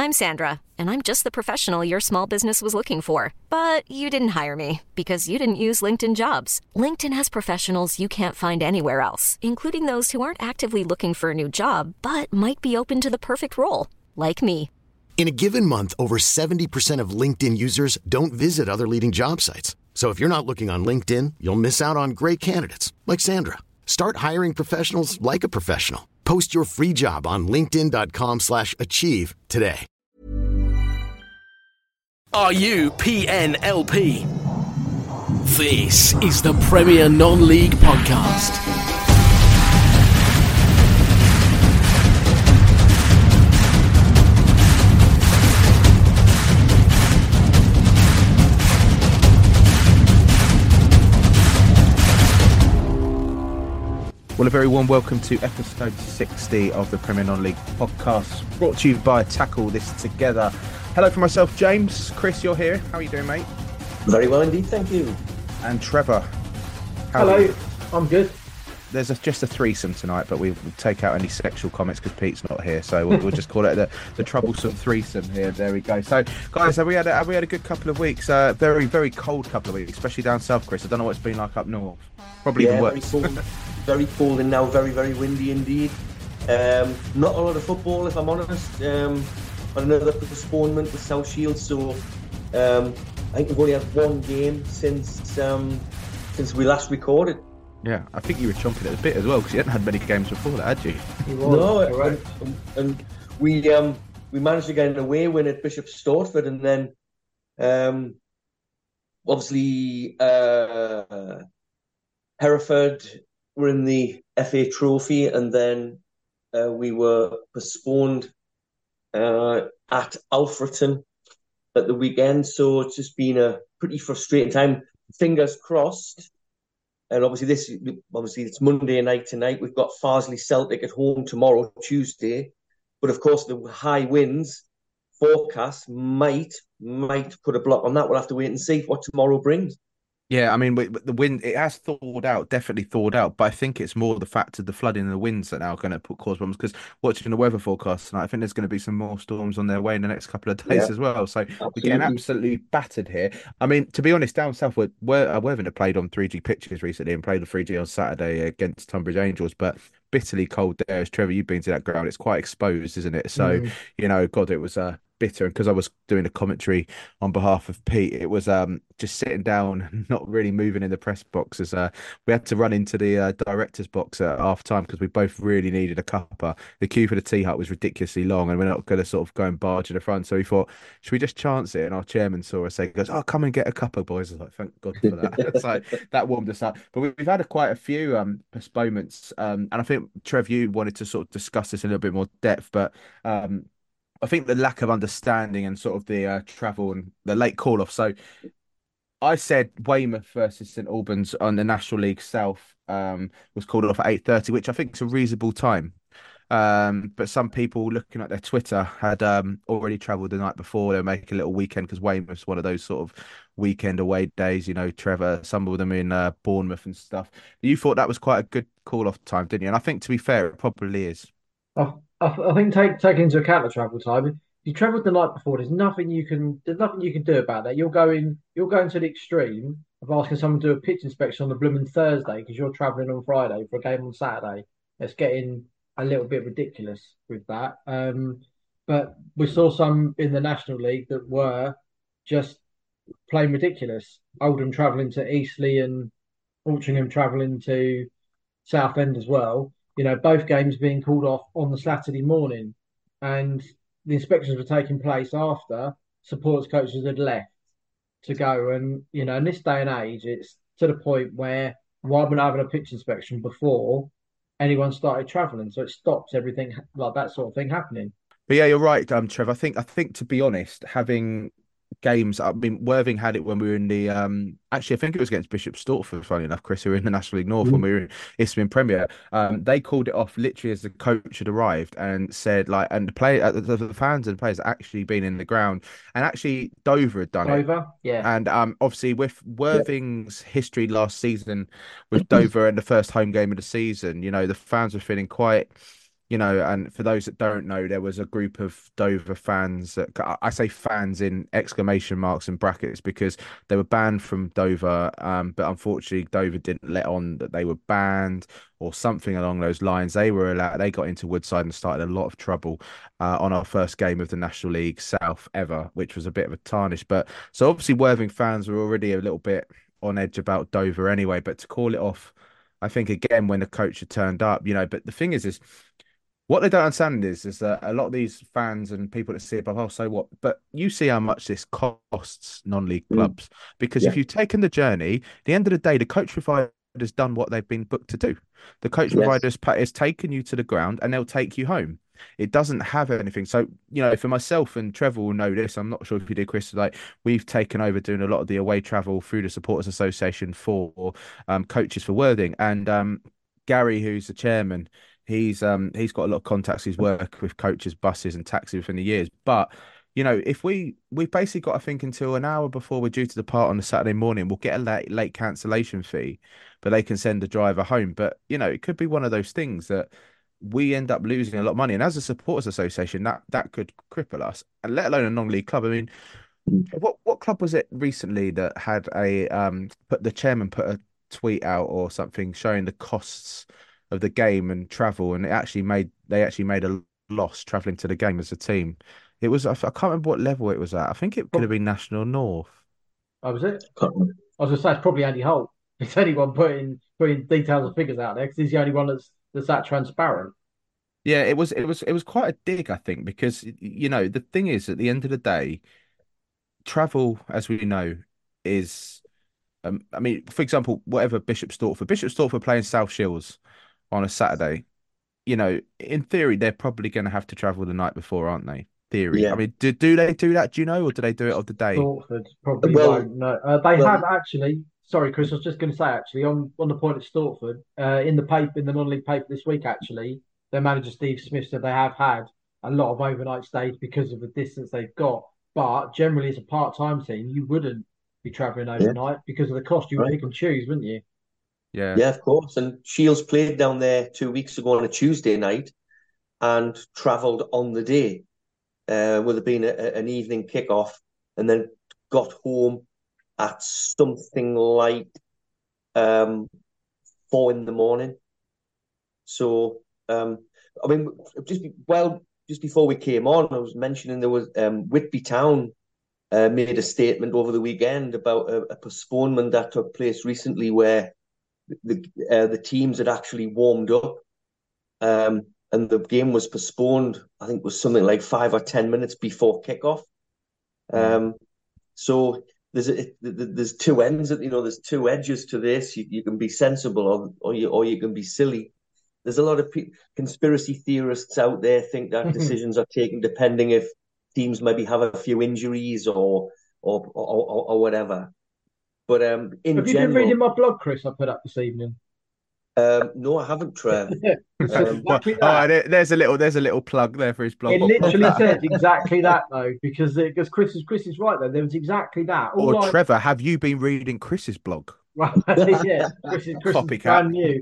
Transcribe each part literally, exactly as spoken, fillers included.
I'm Sandra, and I'm just the professional your small business was looking for. But you didn't hire me because you didn't use LinkedIn Jobs. LinkedIn has professionals you can't find anywhere else, including those who aren't actively looking for a new job, but might be open to the perfect role, like me. In a given month, over seventy percent of LinkedIn users don't visit other leading job sites. So if you're not looking on LinkedIn, you'll miss out on great candidates like Sandra. Start hiring professionals like a professional. Post your free job on linkedin.com slash achieve today. Are you P N L P? This is the Premier Non-League Podcast. Well, a very warm welcome to episode sixty of the Premier Non-League Podcast, brought to you by Tackle This Together. Hello from myself, James. Chris, you're here. How are you doing, mate? Very well indeed, thank you. And Trevor. How Hello, are you? I'm good. There's a, just a threesome tonight, but we we'll take out any sexual comments because Pete's not here, so we'll, we'll just call it the, the troublesome threesome here. There we go. So, guys, have we had a, have we had a good couple of weeks? Uh, very, very cold couple of weeks, especially down south, Chris. I don't know what it's been like up north. Probably yeah, even worse. Very cold, very cold and now very, very windy indeed. Um, not a lot of football, if I'm honest. Um, but another postponement with South Shield, so um, I think we've only had one game since um, since we last recorded. Yeah, I think you were chomping at the bit as well because you hadn't had many games before that, had you? No, and, and we um, we managed to get an away win at Bishop Stortford, and then um, obviously uh, Hereford were in the F A Trophy, and then uh, we were postponed uh, at Alfreton at the weekend. So it's just been a pretty frustrating time. Fingers crossed. And obviously, this obviously it's Monday night tonight. We've got Farsley Celtic at home tomorrow, Tuesday. But of course, the high winds forecast might might put a block on that. We'll have to wait and see what tomorrow brings. Yeah, I mean, the wind, it has thawed out, definitely thawed out, but I think it's more the fact of the flooding and the winds that are now going to put cause problems, because watching the weather forecast tonight, I think there's going to be some more storms on their way in the next couple of days yeah, as well. So absolutely. We're getting absolutely battered here. I mean, to be honest, down south, we're, we're, Worthing have played on three G pitches recently and played on three G on Saturday against Tunbridge Angels, but bitterly cold there. As Trevor, you've been to that ground, it's quite exposed, isn't it? So, mm. you know, God, it was uh, bitter. And because I was doing a commentary on behalf of Pete, it was um just sitting down, not really moving in the press box, as uh, we had to run into the uh, director's box at half time because we both really needed a cuppa. The queue for the tea hut was ridiculously long and we're not going to sort of go and barge in the front. So we thought, should we just chance it? And our chairman saw us say, goes, oh, come and get a cuppa, boys. I was like, thank God for that. It's like, that warmed us up. But we've had a, quite a few um postponements. Um, and I think, Trev, you wanted to sort of discuss this in a little bit more depth, but um, I think the lack of understanding and sort of the uh, travel and the late call-off. So I said Weymouth versus St Albans on the National League South um, was called off at eight thirty, which I think is a reasonable time. Um, but some people looking at their Twitter had um, already travelled the night before. They were making a little weekend because Weymouth's one of those sort of weekend away days, you know, Trevor, some of them in uh, Bournemouth and stuff. You thought that was quite a good call-off time, didn't you? And I think, to be fair, it probably is. I, I think take take into account the travel time. If you travelled the night before, there's nothing you can there's nothing you can do about that. You're going you're going to the extreme of asking someone to do a pitch inspection on the blooming Thursday because you're travelling on Friday for a game on Saturday. It's getting a little bit ridiculous with that. Um, but we saw some in the National League that were just plain ridiculous. Oldham travelling to Eastleigh and Altrincham travelling to Southend as well. You know, both games being called off on the Saturday morning, and the inspections were taking place after supporters coaches had left to go. And, you know, in this day and age, it's to the point where why we're not having a pitch inspection before anyone started travelling. So it stops everything like that sort of thing happening. But yeah, you're right, um, Trev. I think, I think to be honest, having games, I mean, Worthing had it when we were in the um actually I think it was against Bishop Stortford, funny enough, Chris, who were in the National League North mm. when we were in Isthmian Premier. Um they called it off literally as the coach had arrived and said, like, and the play uh, the, the fans and the players had actually been in the ground, and actually Dover had done Dover, it. Dover, yeah. And um obviously with Worthing's yeah. history last season with Dover and the first home game of the season, you know, the fans were feeling quite you know, and for those that don't know, there was a group of Dover fans that I say fans in exclamation marks and brackets because they were banned from Dover. Um, but unfortunately, Dover didn't let on that they were banned or something along those lines. They were allowed, they got into Woodside and started a lot of trouble uh, on our first game of the National League South ever, which was a bit of a tarnish. But so obviously, Worthing fans were already a little bit on edge about Dover anyway. But to call it off, I think again when the coach had turned up, you know. But the thing is, is what they don't understand is, is that a lot of these fans and people that see it above, oh, so what? But you see how much this costs non-league Mm. clubs. Because Yeah, if you've taken the journey, at the end of the day, the coach provider has done what they've been booked to do. The coach yes, provider has, pa- has taken you to the ground and they'll take you home. It doesn't have anything. So, you know, for myself and Trevor will know this. I'm not sure if you did, Chris. Like we've taken over doing a lot of the away travel through the Supporters Association for um, coaches for Worthing. And um, Gary, who's the chairman, he's um he's got a lot of contacts. He's worked with coaches, buses, and taxi within the years. But you know, if we we've basically got to think until an hour before we're due to depart on a Saturday morning, we'll get a late late cancellation fee, but they can send the driver home. But you know, it could be one of those things that we end up losing a lot of money. And as a supporters association, that that could cripple us, and let alone a non-league club. I mean, what what club was it recently that had a um put the chairman put a tweet out or something showing the costs of the game and travel, and it actually made they actually made a loss traveling to the game as a team. It was I f- I can't remember what level it was at. I think it could have Prob- been National North. Oh, was it? can't remember. I was gonna say it's probably Andy Holt. It's anyone putting putting details and figures out there because he's the only one that's that's that transparent. Yeah, it was it was it was quite a dig, I think, because y- you know the thing is at the end of the day, travel, as we know, is um, I mean, for example, whatever Bishop Stortford, Bishop Stortford playing South Shields on a Saturday. You know, in theory, they're probably going to have to travel the night before, aren't they? Theory. I Yeah. mean, do do they do that? Do you know, or do they do it of the day? Stortford probably Well, won't. No, uh, they well, have actually. Sorry, Chris. I was just going to say actually on on the point of Stortford, uh, in the paper in the non-league paper this week, actually, their manager Steve Smith said they have had a lot of overnight stays because of the distance they've got. But generally, as a part-time team, you wouldn't be travelling yeah, overnight because of the cost. You would right. pick and choose, wouldn't you? Yeah. Yeah, of course. And Shields played down there two weeks ago on a Tuesday night and travelled on the day. Uh, would have been a, an evening kickoff, and then got home at something like um, four in the morning. So, um, I mean, just be, well, just before we came on, I was mentioning there was um, Whitby Town uh, made a statement over the weekend about a, a postponement that took place recently, where the uh, the teams had actually warmed up, um, and the game was postponed. I think it was something like five or ten minutes before kickoff. Mm. Um, so there's a, there's two ends. You know, there's two edges to this. You, you can be sensible, or or you or you can be silly. There's a lot of pe- conspiracy theorists out there think that decisions are taken depending if teams maybe have a few injuries or or or, or, or whatever. But um, in Have you been reading general, my blog, Chris? I put up this evening. um, no, I haven't, Trev. It says Um, Well, exactly all that. right, there- there's a little there's a little plug there for his blog. It What blog's literally that? says exactly that though, because it, because Chris is Chris is right though. There was exactly that. Or All I Trevor, have you been reading Chris's blog? well, yeah, Chris is Chris is Copycat. brand new.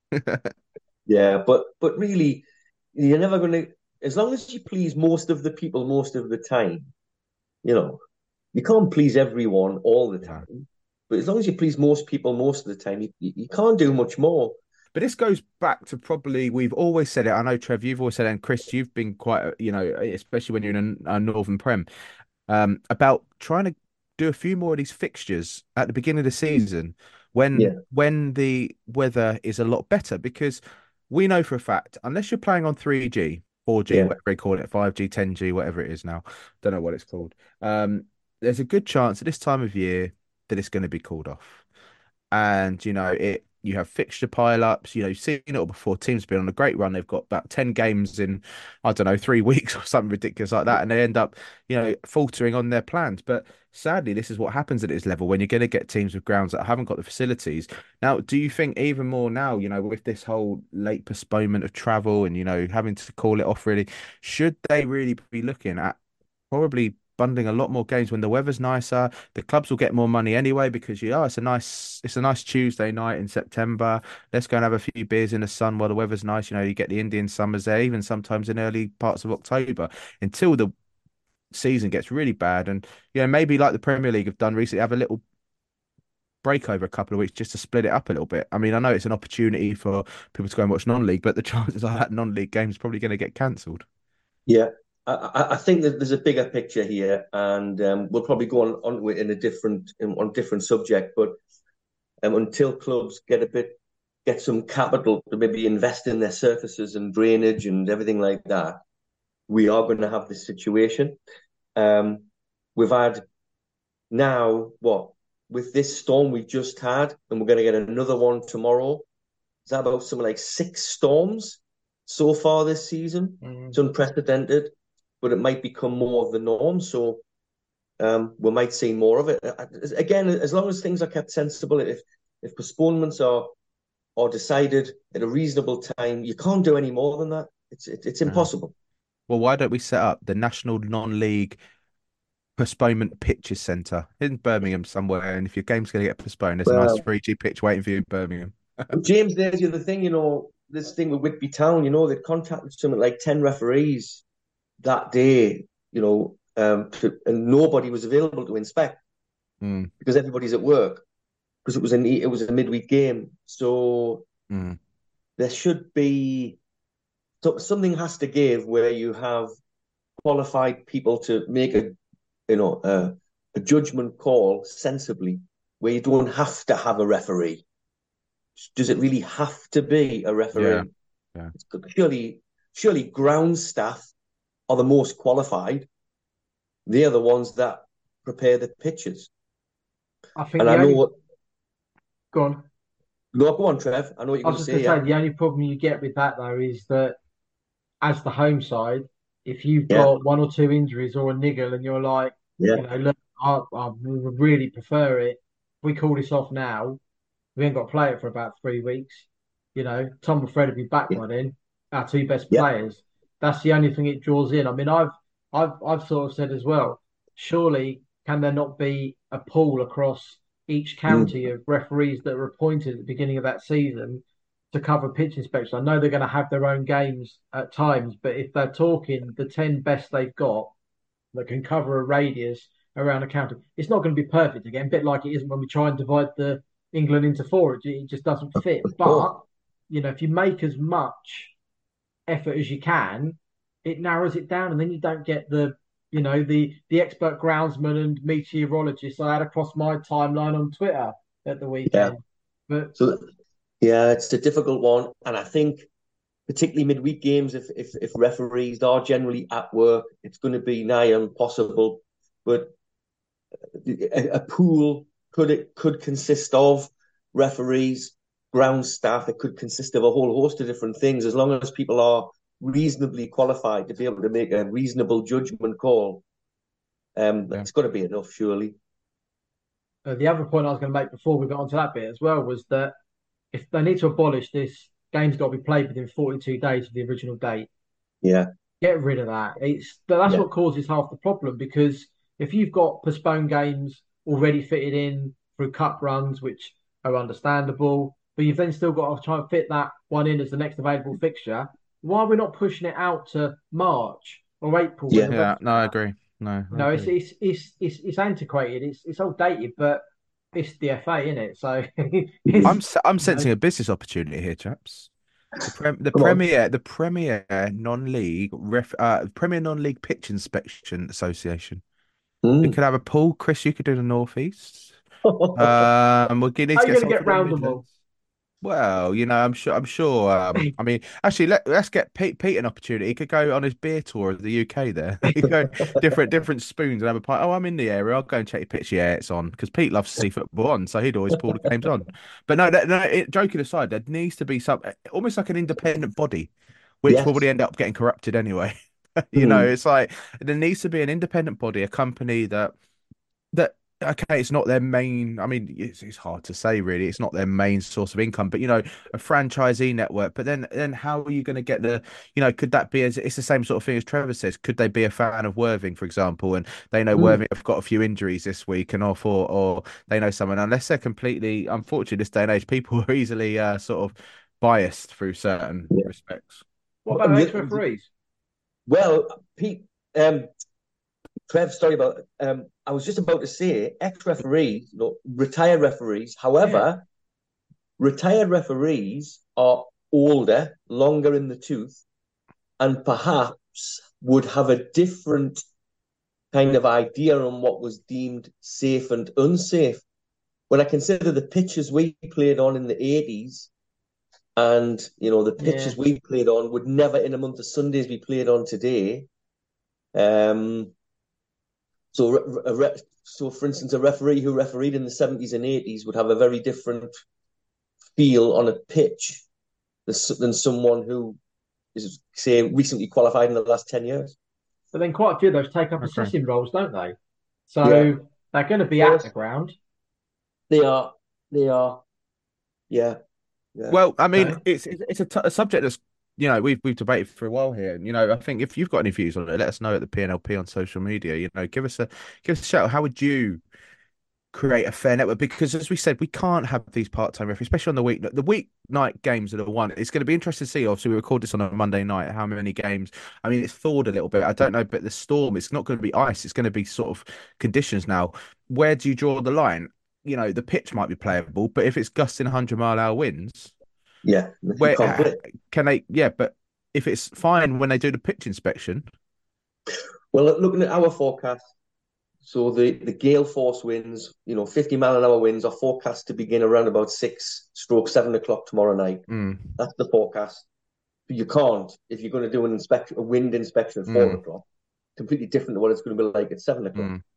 yeah, but but really, you're never going to. As long as you please most of the people most of the time, you know, you can't please everyone all the Yeah. time. But as long as you please most people most of the time, you, you you can't do much more. But this goes back to probably we've always said it. I know, Trev, you've always said it, and Chris, you've been quite, you know, especially when you're in a, a Northern Prem, um, about trying to do a few more of these fixtures at the beginning of the season when Yeah, when the weather is a lot better, because we know for a fact, unless you're playing on three G, four G, yeah, whatever they call it, five G, ten G, whatever it is now, don't know what it's called. Um, there's a good chance at this time of year that it's going to be called off. And you know it you have fixture pile-ups. You know, you've seen it all before. Teams have been on a great run. They've got about ten games in, I don't know, three weeks or something ridiculous like that, and they end up, you know, faltering on their plans. But sadly, this is what happens at this level when you're going to get teams with grounds that haven't got the facilities. Now, do you think even more now, you know, with this whole late postponement of travel and, you know, having to call it off really, should they really be looking at probably bundling a lot more games when the weather's nicer. The clubs will get more money anyway because you, oh, it's a nice, it's a nice Tuesday night in September. Let's go and have a few beers in the sun while the weather's nice. You know, you get the Indian summers there, even sometimes in early parts of October, until the season gets really bad. And you know, maybe like the Premier League have done recently, have a little break over a couple of weeks just to split it up a little bit. I mean, I know it's an opportunity for people to go and watch non-league, but the chances are that non-league game is probably going to get cancelled. Yeah, I, I think that there's a bigger picture here, and um, we'll probably go on onto it in a different in, on different subject. But um, until clubs get a bit get some capital to maybe invest in their surfaces and drainage and everything like that, we are going to have this situation. Um, we've had now what with this storm we've just had, and we're going to get another one tomorrow. Is that about something like six storms so far this season? Mm. It's unprecedented, but it might become more of the norm. So um, we might see more of it. Again, as long as things are kept sensible, if if postponements are are decided at a reasonable time, you can't do any more than that. It's it, it's impossible. Well, why don't we set up the National Non-League Postponement Pitches Centre in Birmingham somewhere? And if your game's going to get postponed, there's well, a nice three G pitch waiting for you in Birmingham. James, there's the other thing, you know, this thing with Whitby Town, you know, they contacted something like ten referees that day, you know, um, to, and nobody was available to inspect mm. because everybody's at work because it was an it was a midweek game. So mm. there should be so something has to give where you have qualified people to make a you know a, a judgment call sensibly, where you don't have to have a referee. Does it really have to be a referee? Yeah. Yeah. Surely, surely ground staff are the most qualified. They are the ones that prepare the pitches. I think. And I know only... what. Go on. No, go on, Trev. I know what you're going to say. I was just going to say, the only problem you get with that, though, is that as the home side, if you've yeah. got one or two injuries or a niggle and you're like, yeah. you know, look, I, I would really prefer it. If we call this off now, we ain't got to play it for about three weeks. You know, Tom and Fred will be back yeah. by then, our two best yeah. players. That's the only thing it draws in. I mean, I've, I've, I've sort of said as well, surely can there not be a pool across each county mm. of referees that were appointed at the beginning of that season to cover pitch inspection? I know they're going to have their own games at times, but if they're talking the ten best they've got that can cover a radius around a county, it's not going to be perfect again, a bit like it isn't when we try and divide the England into four. It just doesn't fit. But, you know, if you make as much effort as you can, it narrows it down, and then you don't get the, you know, the the expert groundsman and meteorologists I had across my timeline on Twitter at the weekend. Yeah. But so, yeah, it's a difficult one, and I think particularly midweek games, if if if referees are generally at work, it's going to be nigh impossible. But a, a pool could it could consist of referees, ground staff. It could consist of a whole host of different things, as long as people are reasonably qualified to be able to make a reasonable judgment call. Um, yeah. It's got to be enough, surely. Uh, the other point I was going to make before we got onto that bit as well was that if they need to abolish this, game's got to be played within forty-two days of the original date. Yeah. Get rid of that. It's that's yeah. what causes half the problem, because if you've got postponed games already fitted in through cup runs, which are understandable, but you've then still got to try and fit that one in as the next available fixture, why are we not pushing it out to March or April? Yeah, yeah no, I agree. No, no, it's, it's it's it's it's antiquated. It's it's outdated, but it's the F A, isn't it? So I'm I'm sensing know. a business opportunity here, chaps. The, prem, the Premier, the Premier non-league ref, uh, Premier non-league pitch inspection association. Mm. We could have a pool. Chris, you could do the northeast. uh, and we're going to get, get round them all. Well, you know, I'm sure. I'm sure. Um, I mean, actually, let, let's get Pete, Pete an opportunity. He could go on his beer tour of the U K. There, he could go different different spoons and have a pint. Oh, I'm in the area. I'll go and check your pitch. Yeah, it's on, because Pete loves to see football on, so he'd always pull the games on. But no, no. It, joking aside, there needs to be some almost like an independent body, which yes. will probably end up getting corrupted anyway. you mm. know, it's like there needs to be an independent body, a company that that okay, it's not their main. I mean, it's, it's hard to say really. It's not their main source of income, but you know, a franchisee network. But then, then how are you going to get the? You know, could that be as? It's the same sort of thing as Trevor says. Could they be a fan of Worthing, for example, and they know Mm. Worthing have got a few injuries this week, and off, or or they know someone. Unless they're completely, unfortunately, this day and age, people are easily uh, sort of biased through certain Yeah. respects. What about And the- ex-referees? Well, Pete, um, Trev, sorry about. Um, I was just about to say, ex-referees, you know, retired referees. However, retired referees are older, longer in the tooth, and perhaps would have a different kind of idea on what was deemed safe and unsafe. When I consider the pitches we played on in the eighties, and you know the pitches Yeah. we played on would never, in a month of Sundays, be played on today. Um, so, a re- so for instance, a referee who refereed in the seventies and eighties would have a very different feel on a pitch than someone who is, say, recently qualified in the last ten years. But then quite a few of those take up Okay. assessing roles, don't they? So Yeah. they're going to be Yes. at the ground. They are, they are, yeah. yeah. Well, I mean, Okay. it's it's it's a, t- a subject that's you know we've we've debated for a while here. And, you know, I think if you've got any views on it, let us know at the P N L P on social media. You know, give us a give us a shout. How would you create a fair network? Because as we said, we can't have these part-time referees, especially on the week. The weeknight games are the one. It's going to be interesting to see. Obviously, we record this on a Monday night. How many games? I mean, it's thawed a little bit. I don't know, but the storm. It's not going to be ice. It's going to be sort of conditions now. Where do you draw the line? You know, the pitch might be playable, but if it's gusting one hundred mile hour winds. Yeah, Where can't play. can they? Yeah, but if it's fine when they do the pitch inspection. Well, looking at our forecast, so the, the gale force winds, you know, fifty mile an hour winds are forecast to begin around about six stroke seven o'clock tomorrow night. Mm. That's the forecast. But you can't, if you're going to do an inspection, a wind inspection at four Mm. o'clock, completely different to what it's going to be like at seven o'clock. Mm.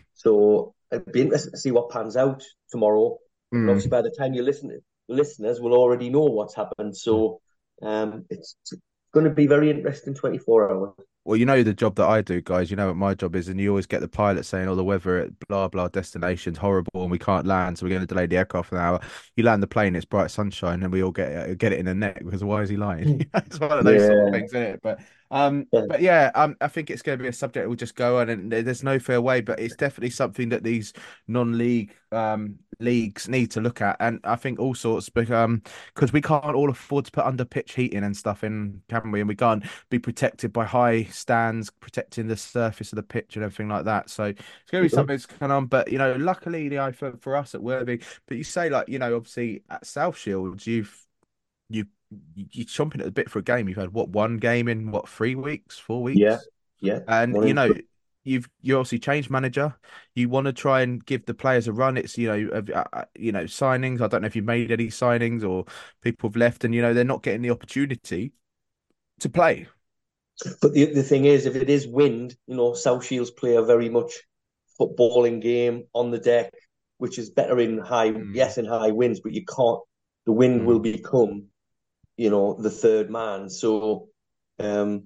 So it'd be interesting to see what pans out tomorrow. And Mm. obviously, by the time you listen, listeners will already know what's happened. So um, it's going to be very interesting twenty-four hours. Well, you know the job that I do, guys. You know what my job is, and you always get the pilot saying, "Oh, the weather at blah blah destination's horrible, and we can't land, so we're going to delay the aircraft an hour." You land the plane, it's bright sunshine, and we all get get it in the neck because why is he lying? It's one of those yeah. sort of things, isn't it? But um, Yeah. but yeah, um, I think it's going to be a subject we'll just go on, and there's no fair way, but it's definitely something that these non-league um leagues need to look at, and I think all sorts, um, because we can't all afford to put under pitch heating and stuff in, can we? And we can't be protected by high stands protecting the surface of the pitch and everything like that. So it's going to be something that's going on. But you know, luckily, you know, for for us at Worthing, but you say like you know, obviously at South Shields, you've you you're chomping at the bit for a game. You've had what one game in what three weeks, four weeks? Yeah, yeah. And One you in- know. You've you obviously changed manager. You want to try and give the players a run. It's you know uh, uh, you know signings. I don't know if you've made any signings or people have left, and you know they're not getting the opportunity to play. But the the thing is, if it is wind, you know, South Shields play a very much footballing game on the deck, which is better in high, Mm. yes, in high winds, but you can't. The wind Mm. will become, you know, the third man. So, um,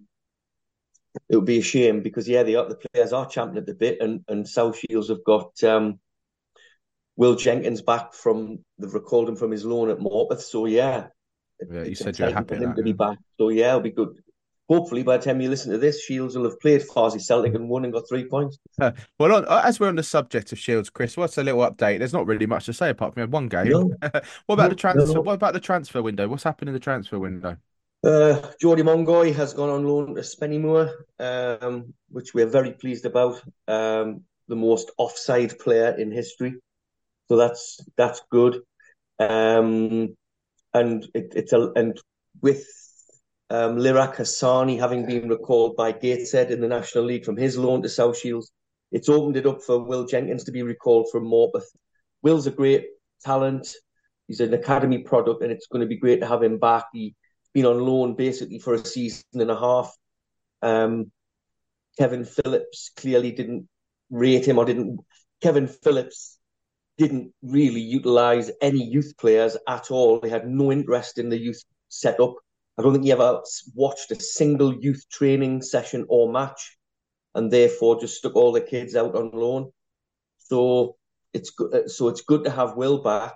it would be a shame because yeah, the the players are champing at the bit, and and South Shields have got um, Will Jenkins back from they've recalled him from his loan at Morpeth. So yeah, it, Yeah, you it's said you're exciting happy for at him that, to be yeah. back. So yeah, it'll be good. Hopefully, by the time you listen to this, Shields will have played Farsley Celtic and won and got three points. Uh, well, on, as we're on the subject of Shields, Chris, what's a little update? There's not really much to say apart from we had one game. No. What about No, the transfer? no. What about the transfer window? What's happened in the transfer window? Uh, Geordie Mongoy has gone on loan to Spennymoor, um, which we're very pleased about. Um, the most offside player in history, so that's that's good. Um, and it, it's a and with um, Lirak Hassani having been recalled by Gateshead in the National League from his loan to South Shields, it's opened it up for Will Jenkins to be recalled from Morpeth. Will's a great talent. He's an academy product, and it's going to be great to have him back. He's been on loan basically for a season and a half. Um, Kevin Phillips clearly didn't rate him or didn't. Kevin Phillips didn't really utilise any youth players at all. He had no interest in the youth setup. I don't think he ever watched a single youth training session or match, and therefore just stuck all the kids out on loan. So it's good. So it's good to have Will back,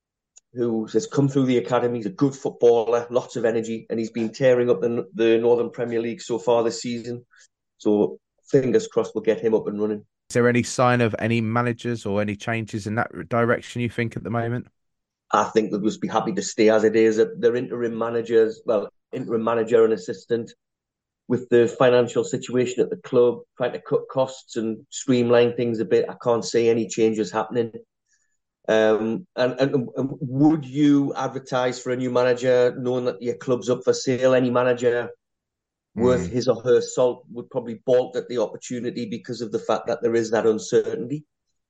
who has come through the academy. He's a good footballer, lots of energy, and he's been tearing up the the Northern Premier League so far this season. So fingers crossed we'll get him up and running. Is there any sign of any managers or any changes in that direction you think at the moment? I think they'll just be happy to stay as it is. Their interim managers, well, interim manager and assistant, with the financial situation at the club, trying to cut costs and streamline things a bit. I can't see any changes happening. Um, and, and, and would you advertise for a new manager knowing that your club's up for sale? Any manager worth Mm. his or her salt would probably balk at the opportunity because of the fact that there is that uncertainty.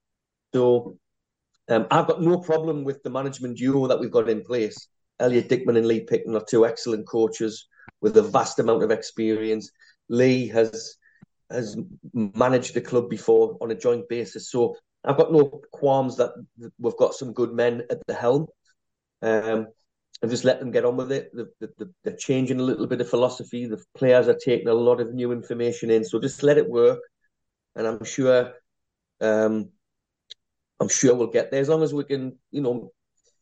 So um, I've got no problem with the management duo that we've got in place. Elliot Dickman and Lee Pickton are two excellent coaches with a vast amount of experience. Lee has has managed the club before on a joint basis, so I've got no qualms that we've got some good men at the helm. Um, and just let them get on with it. They're, they're, they're changing a little bit of philosophy. The players are taking a lot of new information in, so just let it work. And I'm sure, um, I'm sure we'll get there as long as we can, you know,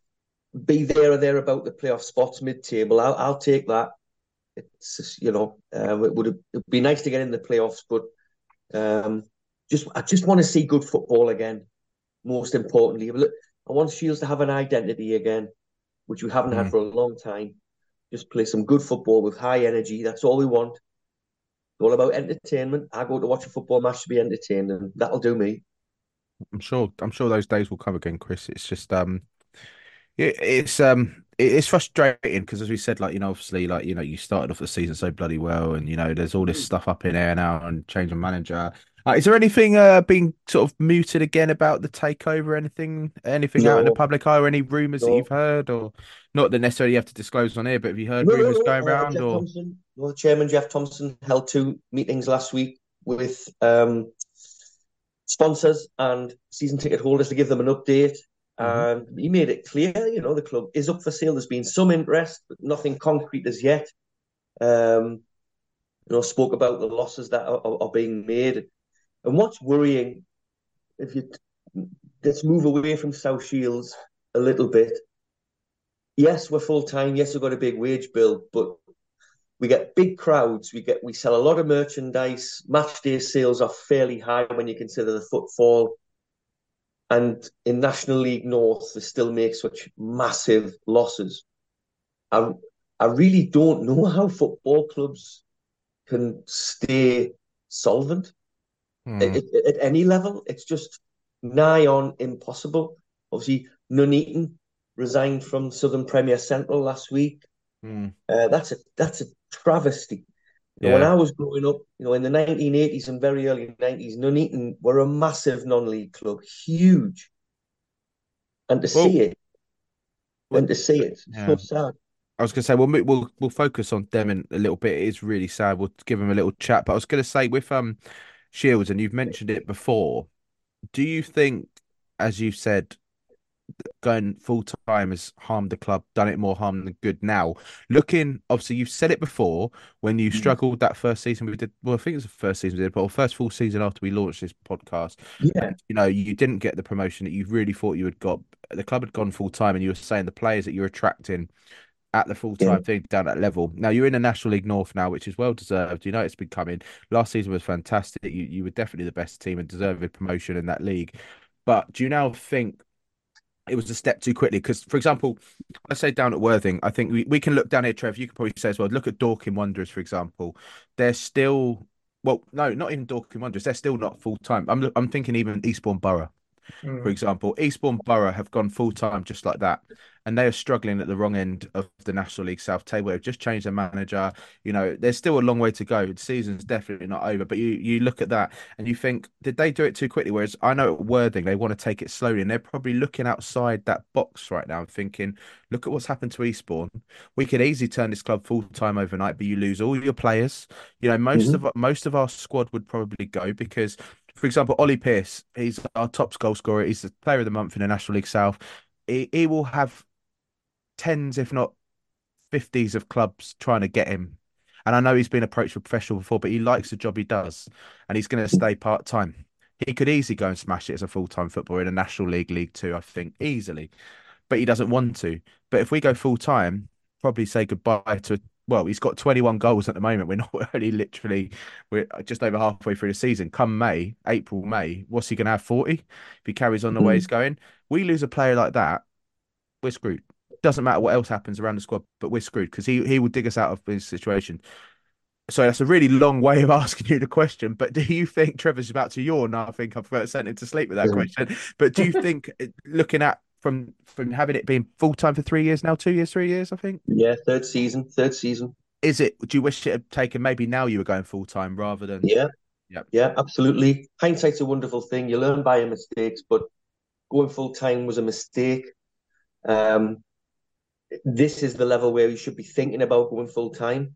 be there or there about the playoff spots mid-table. I'll, I'll take that. It's just, you know, um, it would it'd be nice to get in the playoffs, but um, just I just want to see good football again. Most importantly, I want Shields to have an identity again, which we haven't mm. had for a long time. Just play some good football with high energy. That's all we want. It's all about entertainment. I go to watch a football match to be entertained, and that'll do me. I'm sure. I'm sure those days will come again, Chris. It's just um, it, it's um, it's frustrating because, as we said, like, you know, obviously, like, you know, you started off the season so bloody well, and you know, there's all this stuff up in air now and change of manager. Uh, is there anything uh being sort of muted again about the takeover? Anything, anything no. out in the public eye, or any rumours no. that you've heard, or not that necessarily you have to disclose on here, but have you heard no, rumours no, no. going Uh, around? Jeff Or Thompson, well, the chairman Jeff Thompson held two meetings last week with um sponsors and season ticket holders to give them an update. And mm-hmm. he made it clear, you know, the club is up for sale. There's been some interest, but nothing concrete as yet. Um, you know, spoke about the losses that are, are being made. And what's worrying, if you let's move away from South Shields a little bit. Yes, we're full time. Yes, we've got a big wage bill, but we get big crowds. We get we sell a lot of merchandise. Match day sales are fairly high when you consider the footfall. And in National League North, they still make such massive losses. I, I really don't know how football clubs can stay solvent mm. at, at, at any level. It's just nigh on impossible. Obviously, Nuneaton resigned from Southern Premier Central last week. Mm. Uh, that's a that's a travesty. Yeah. When I was growing up, you know, in the nineteen eighties and very early nineties, Nuneaton were a massive non-league club, huge. And to well, see it, well, and to see it, it's yeah. so sad. I was going to say, we'll, we'll we'll focus on them in a little bit. It is really sad. We'll give them a little chat. But I was going to say, with um Shields, and you've mentioned it before, do you think, as you said, going full time has harmed the club, done it more harm than good now? Looking, obviously, you've said it before when you struggled that first season we did. Well, I think it was the first season we did, but first full season after we launched this podcast. Yeah, and, you know, you didn't get the promotion that you really thought you had got. The club had gone full time, and you were saying the players that you're attracting at the full time yeah. thing down at level. Now you're in the National League North now, which is well deserved. You know, it's been coming. Last season was fantastic. You you were definitely the best team and deserved a promotion in that league. But do you now think it was a step too quickly? Because, for example, let's say down at Worthing, I think we, we can look down here, Trev. You could probably say as well, look at Dorking Wanderers, for example. They're still, well, no, not even Dorking Wanderers. They're still not full time. I'm I'm thinking even Eastbourne Borough. Mm. For example, Eastbourne Borough have gone full time just like that, and they are struggling at the wrong end of the National League South table. They've just changed their manager. You know, there's still a long way to go. The season's definitely not over. But you you look at that and you think, did they do it too quickly? Whereas I know at Worthing they want to take it slowly, and they're probably looking outside that box right now and thinking, look at what's happened to Eastbourne. We could easily turn this club full time overnight, but you lose all your players. You know, most mm-hmm. of most of our squad would probably go because, for example, Ollie Pearce, he's our top goal scorer. He's the player of the month in the National League South. He, he will have tens, if not fifties of clubs trying to get him. And I know he's been approached for professional before, but he likes the job he does. And he's going to stay part-time. He could easily go and smash it as a full time footballer in a National League, League Two, I think, easily. But he doesn't want to. But if we go full time, probably say goodbye to. Well, he's got twenty-one goals at the moment. We're not only literally, we're just over halfway through the season. Come May, April, May, what's he going to have? forty? If he carries on the way he's Mm. going, we lose a player like that, we're screwed. Doesn't matter what else happens around the squad, but we're screwed because he, he will dig us out of this situation. So that's a really long way of asking you the question. But do you think Trevor's about to yawn? I think I've sent him to sleep with that Um, question. But do you think, uh, looking at from from having it been full time for three years now, two years, three years, I think, yeah, third season, third season. is it? Do you wish it had taken maybe now you were going full time rather than? Yeah, Yeah. yeah, absolutely. Hindsight's a wonderful thing. You learn by your mistakes, but going full time was a mistake. Um, this is the level where you should be thinking about going full time.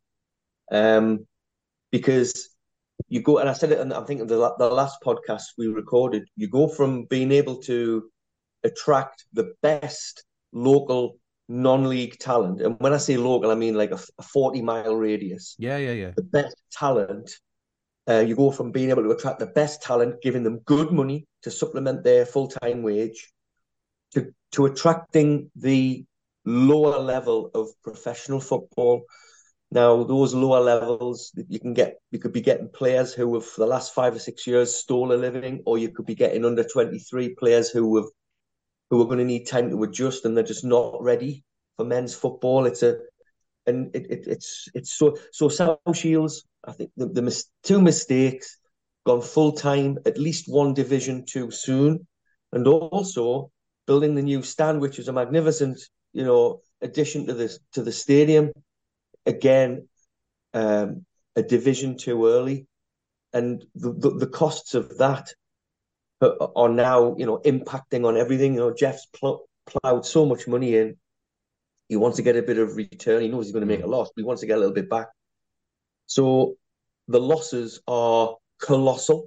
Um, because you go, and I said it, and I think in the, the last podcast we recorded, you go from being able to attract the best local non-league talent. And when I say local, I mean like a, a forty mile radius, Yeah, yeah, yeah. the best talent. Uh, you go from being able to attract the best talent, giving them good money to supplement their full-time wage, to, to attracting the lower level of professional football. Now, those lower levels, you can get, you could be getting players who have for the last five or six years stole a living, or you could be getting under twenty-three players who have who are going to need time to adjust and they're just not ready for men's football. It's a and it, it it's it's so so South Shields. I think the, the mis- two mistakes, gone full time, at least one division too soon, and also building the new stand, which is a magnificent, you know, addition to this to the stadium. Again, um, a division too early, and the, the the costs of that are now, you know, impacting on everything. You know, Jeff's pl- plowed so much money in. He wants to get a bit of return. He knows he's going to make a Mm. loss, but he wants to get a little bit back. So the losses are colossal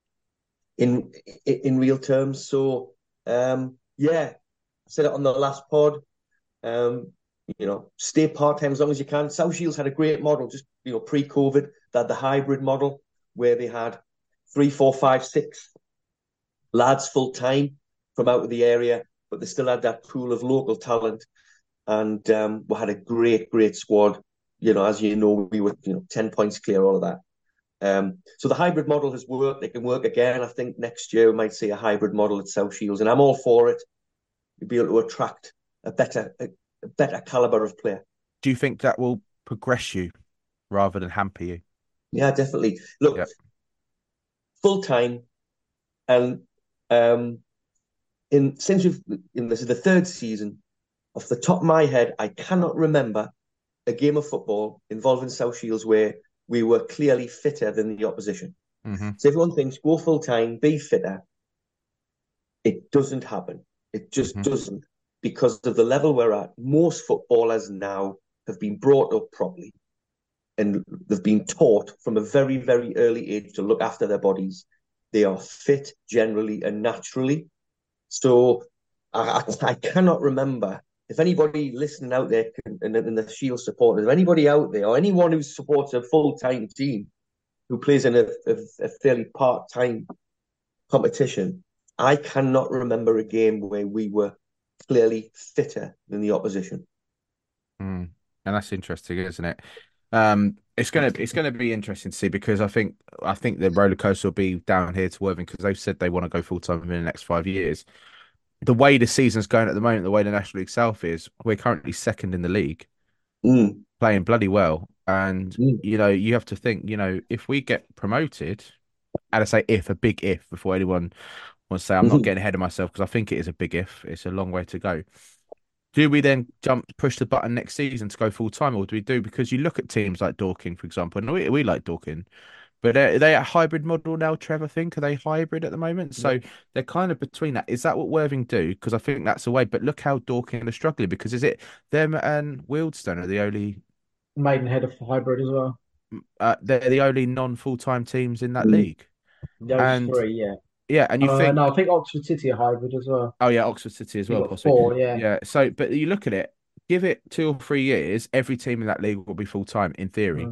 in in real terms. So um, yeah, I said it on the last pod. Um, you know, stay part time as long as you can. South Shields had a great model, just you know, pre COVID. They had the hybrid model where they had three, four, five, six lads full time from out of the area, but they still had that pool of local talent. And um, we had a great, great squad. You know, as you know, we were you know ten points clear, all of that. Um, so the hybrid model has worked. It can work again. I think next year we might see a hybrid model at South Shields, and I'm all for it. You'll be able to attract a better, a, a better caliber of player. Do you think that will progress you rather than hamper you? Yeah, definitely. Look, Yeah. full time, and um, in since we've in this is the third season. Off the top of my head, I cannot remember a game of football involving South Shields where we were clearly fitter than the opposition. Mm-hmm. So everyone thinks go full time, be fitter. It doesn't happen. It just Mm-hmm. doesn't, because of the level we're at. Most footballers now have been brought up properly, and they've been taught from a very, very early age to look after their bodies. They are fit generally and naturally. So I, I, I cannot remember if anybody listening out there can, and, and the Shield supporters, anybody out there, or anyone who supports a full time team who plays in a, a, a fairly part time competition, I cannot remember a game where we were clearly fitter than the opposition. Mm. And that's interesting, isn't it? Um, it's gonna it's gonna be interesting to see because I think I think the roller coaster will be down here to Worthing because they've said they want to go full time in the next five years. The way the season's going at the moment, the way the National League South is, we're currently second in the league, Mm, playing bloody well. And mm. you know, you have to think, you know, if we get promoted, and I say if, a big if, before anyone wants to say I'm not getting ahead of myself because I think it is a big if. It's a long way to go. Do we then jump, push the button next season to go full time, or do we do because you look at teams like Dorking, for example, and we, we like Dorking, but are they a hybrid model now, Trevor? Think are they hybrid at the moment? So they're kind of between that. Is that what Worthing do? Because I think that's the way. But look how Dorking are struggling because is it them and Wealdstone are the only Maidenhead of hybrid as well. uh, they're the only non full time teams in that Mm. league, Those and three, yeah. yeah, and you Uh, think no, I think Oxford City are hybrid as well. oh yeah, Oxford City as You well, got possibly. four, yeah. Yeah. So, but you look at it, give it two or three years, every team in that league will be full time in theory. Mm.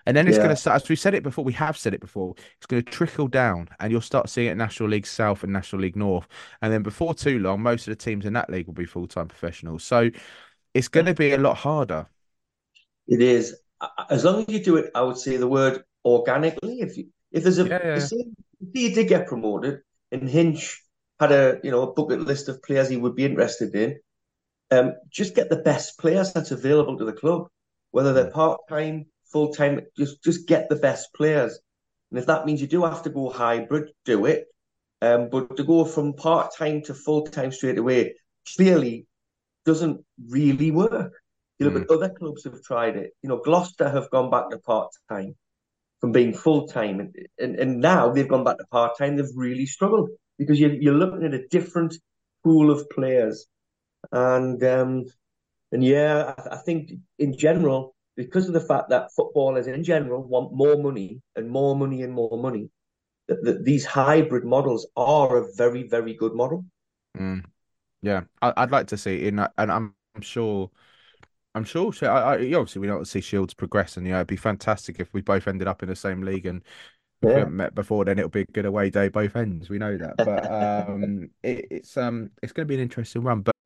And then it's going Yeah, to start, as we said it before, we have said it before, it's going to trickle down and you'll start seeing it in National League South and National League North. And then before too long, most of the teams in that league will be full-time professionals. So it's going to be a lot harder. it is. As long as you do it, I would say the word organically. If you, if there's a, Yeah, the yeah. same, if he did get promoted and Hinch had a, you know, a bucket list of players he would be interested in, um, just get the best players that's available to the club, whether they're Mm, part-time, full-time, just just get the best players. And if that means you do have to go hybrid, do it. Um, but to go from part-time to full-time straight away clearly doesn't really work. You know, mm, but other clubs have tried it. You know, Gloucester have gone back to part-time from being full-time, and, and, and now they've gone back to part-time. They've really struggled because you're, you're looking at a different pool of players. And um, and yeah, I, I think in general, because of the fact that footballers in general want more money and more money and more money, that, that these hybrid models are a very, very good model. mm. Yeah, I, I'd like to see it in, that- and I'm, I'm sure, I'm sure. I, I, obviously, we don't want to see Shields progress, and you know, it'd be fantastic if we both ended up in the same league, and if we Yeah. haven't met before, then it'll be a good away day both ends. We know that, but um, it, it's um, it's going to be an interesting run. But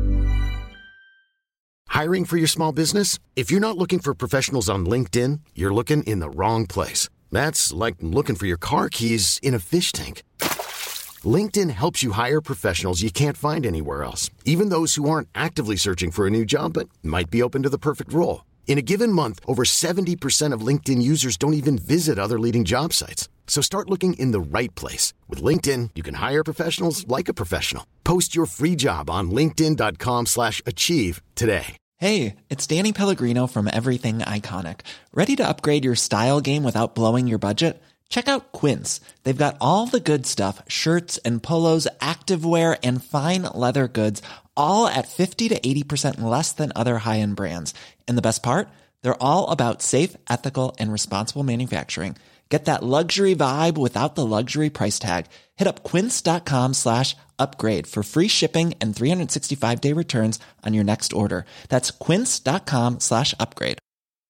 Hiring for your small business? If you're not looking for professionals on LinkedIn, you're looking in the wrong place. That's like looking for your car keys in a fish tank. LinkedIn helps you hire professionals you can't find anywhere else, even those who aren't actively searching for a new job but might be open to the perfect role. In a given month, over seventy percent of LinkedIn users don't even visit other leading job sites. So start looking in the right place. With LinkedIn, you can hire professionals like a professional. Post your free job on linkedin.com slash achieve today. Hey, it's Danny Pellegrino from Everything Iconic. Ready to upgrade your style game without blowing your budget? Check out Quince. They've got all the good stuff, shirts and polos, activewear, and fine leather goods, all at fifty to eighty percent less than other high-end brands. And the best part? They're all about safe, ethical, and responsible manufacturing. Get that luxury vibe without the luxury price tag. Hit up quince.com slash upgrade for free shipping and three sixty-five day returns on your next order. That's quince.com slash upgrade.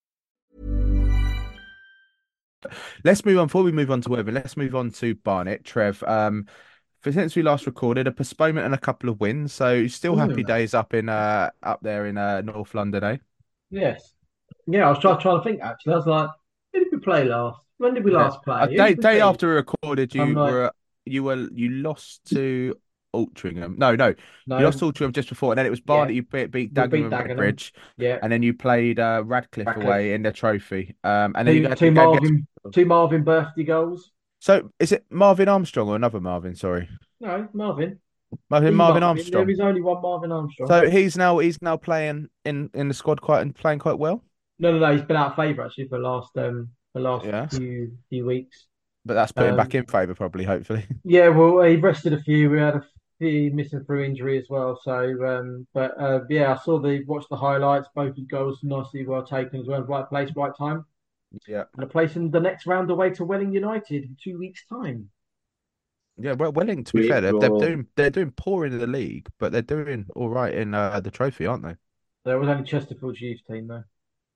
let's move on. Before we move on to Weather, let's move on to Barnet. Trev, um, for since we last recorded, a postponement and a couple of wins, so still happy Hmm. days up in uh up there in uh North London, eh? Yes. Yeah, I was trying, trying to think actually. I was like, who did we play last? When did we Yeah. last A play? Who day did we day beat? after we recorded, I'm you like, were you were you lost to Altrincham. No, no, you lost to no, Altrincham just before, and then it was yeah, Barnet you beat, beat we beat Dagenham and Dagenham. Redbridge, Yeah, and then you played uh, Radcliffe Radcliffe. away in the trophy. Um, and then you Two, had to two go against. Marvin, two Marvin birthday goals. So is it Marvin Armstrong or another Marvin? Sorry, No, Marvin. Marvin The Marvin Marvin. There Armstrong. is only one Marvin Armstrong. So he's now he's now playing in in the squad quite and playing quite well. No, no, no. He's been out of favour actually for the last um the last Yeah, few few weeks. but that's putting back Um, in favour probably, hopefully. yeah, well, he rested a few. We had a few missing through injury as well. So, um, but uh, yeah, I saw the watched the highlights. Both his goals nicely well taken as well. Right place, right time, Yeah, and a place in the next round away to Welling United in two weeks' time. yeah. Well, Welling, to be fair, Great they're, they're draw. doing they're doing poor in the league, but they're doing all right in uh, the trophy, aren't they? There was only Chesterfield's youth team though.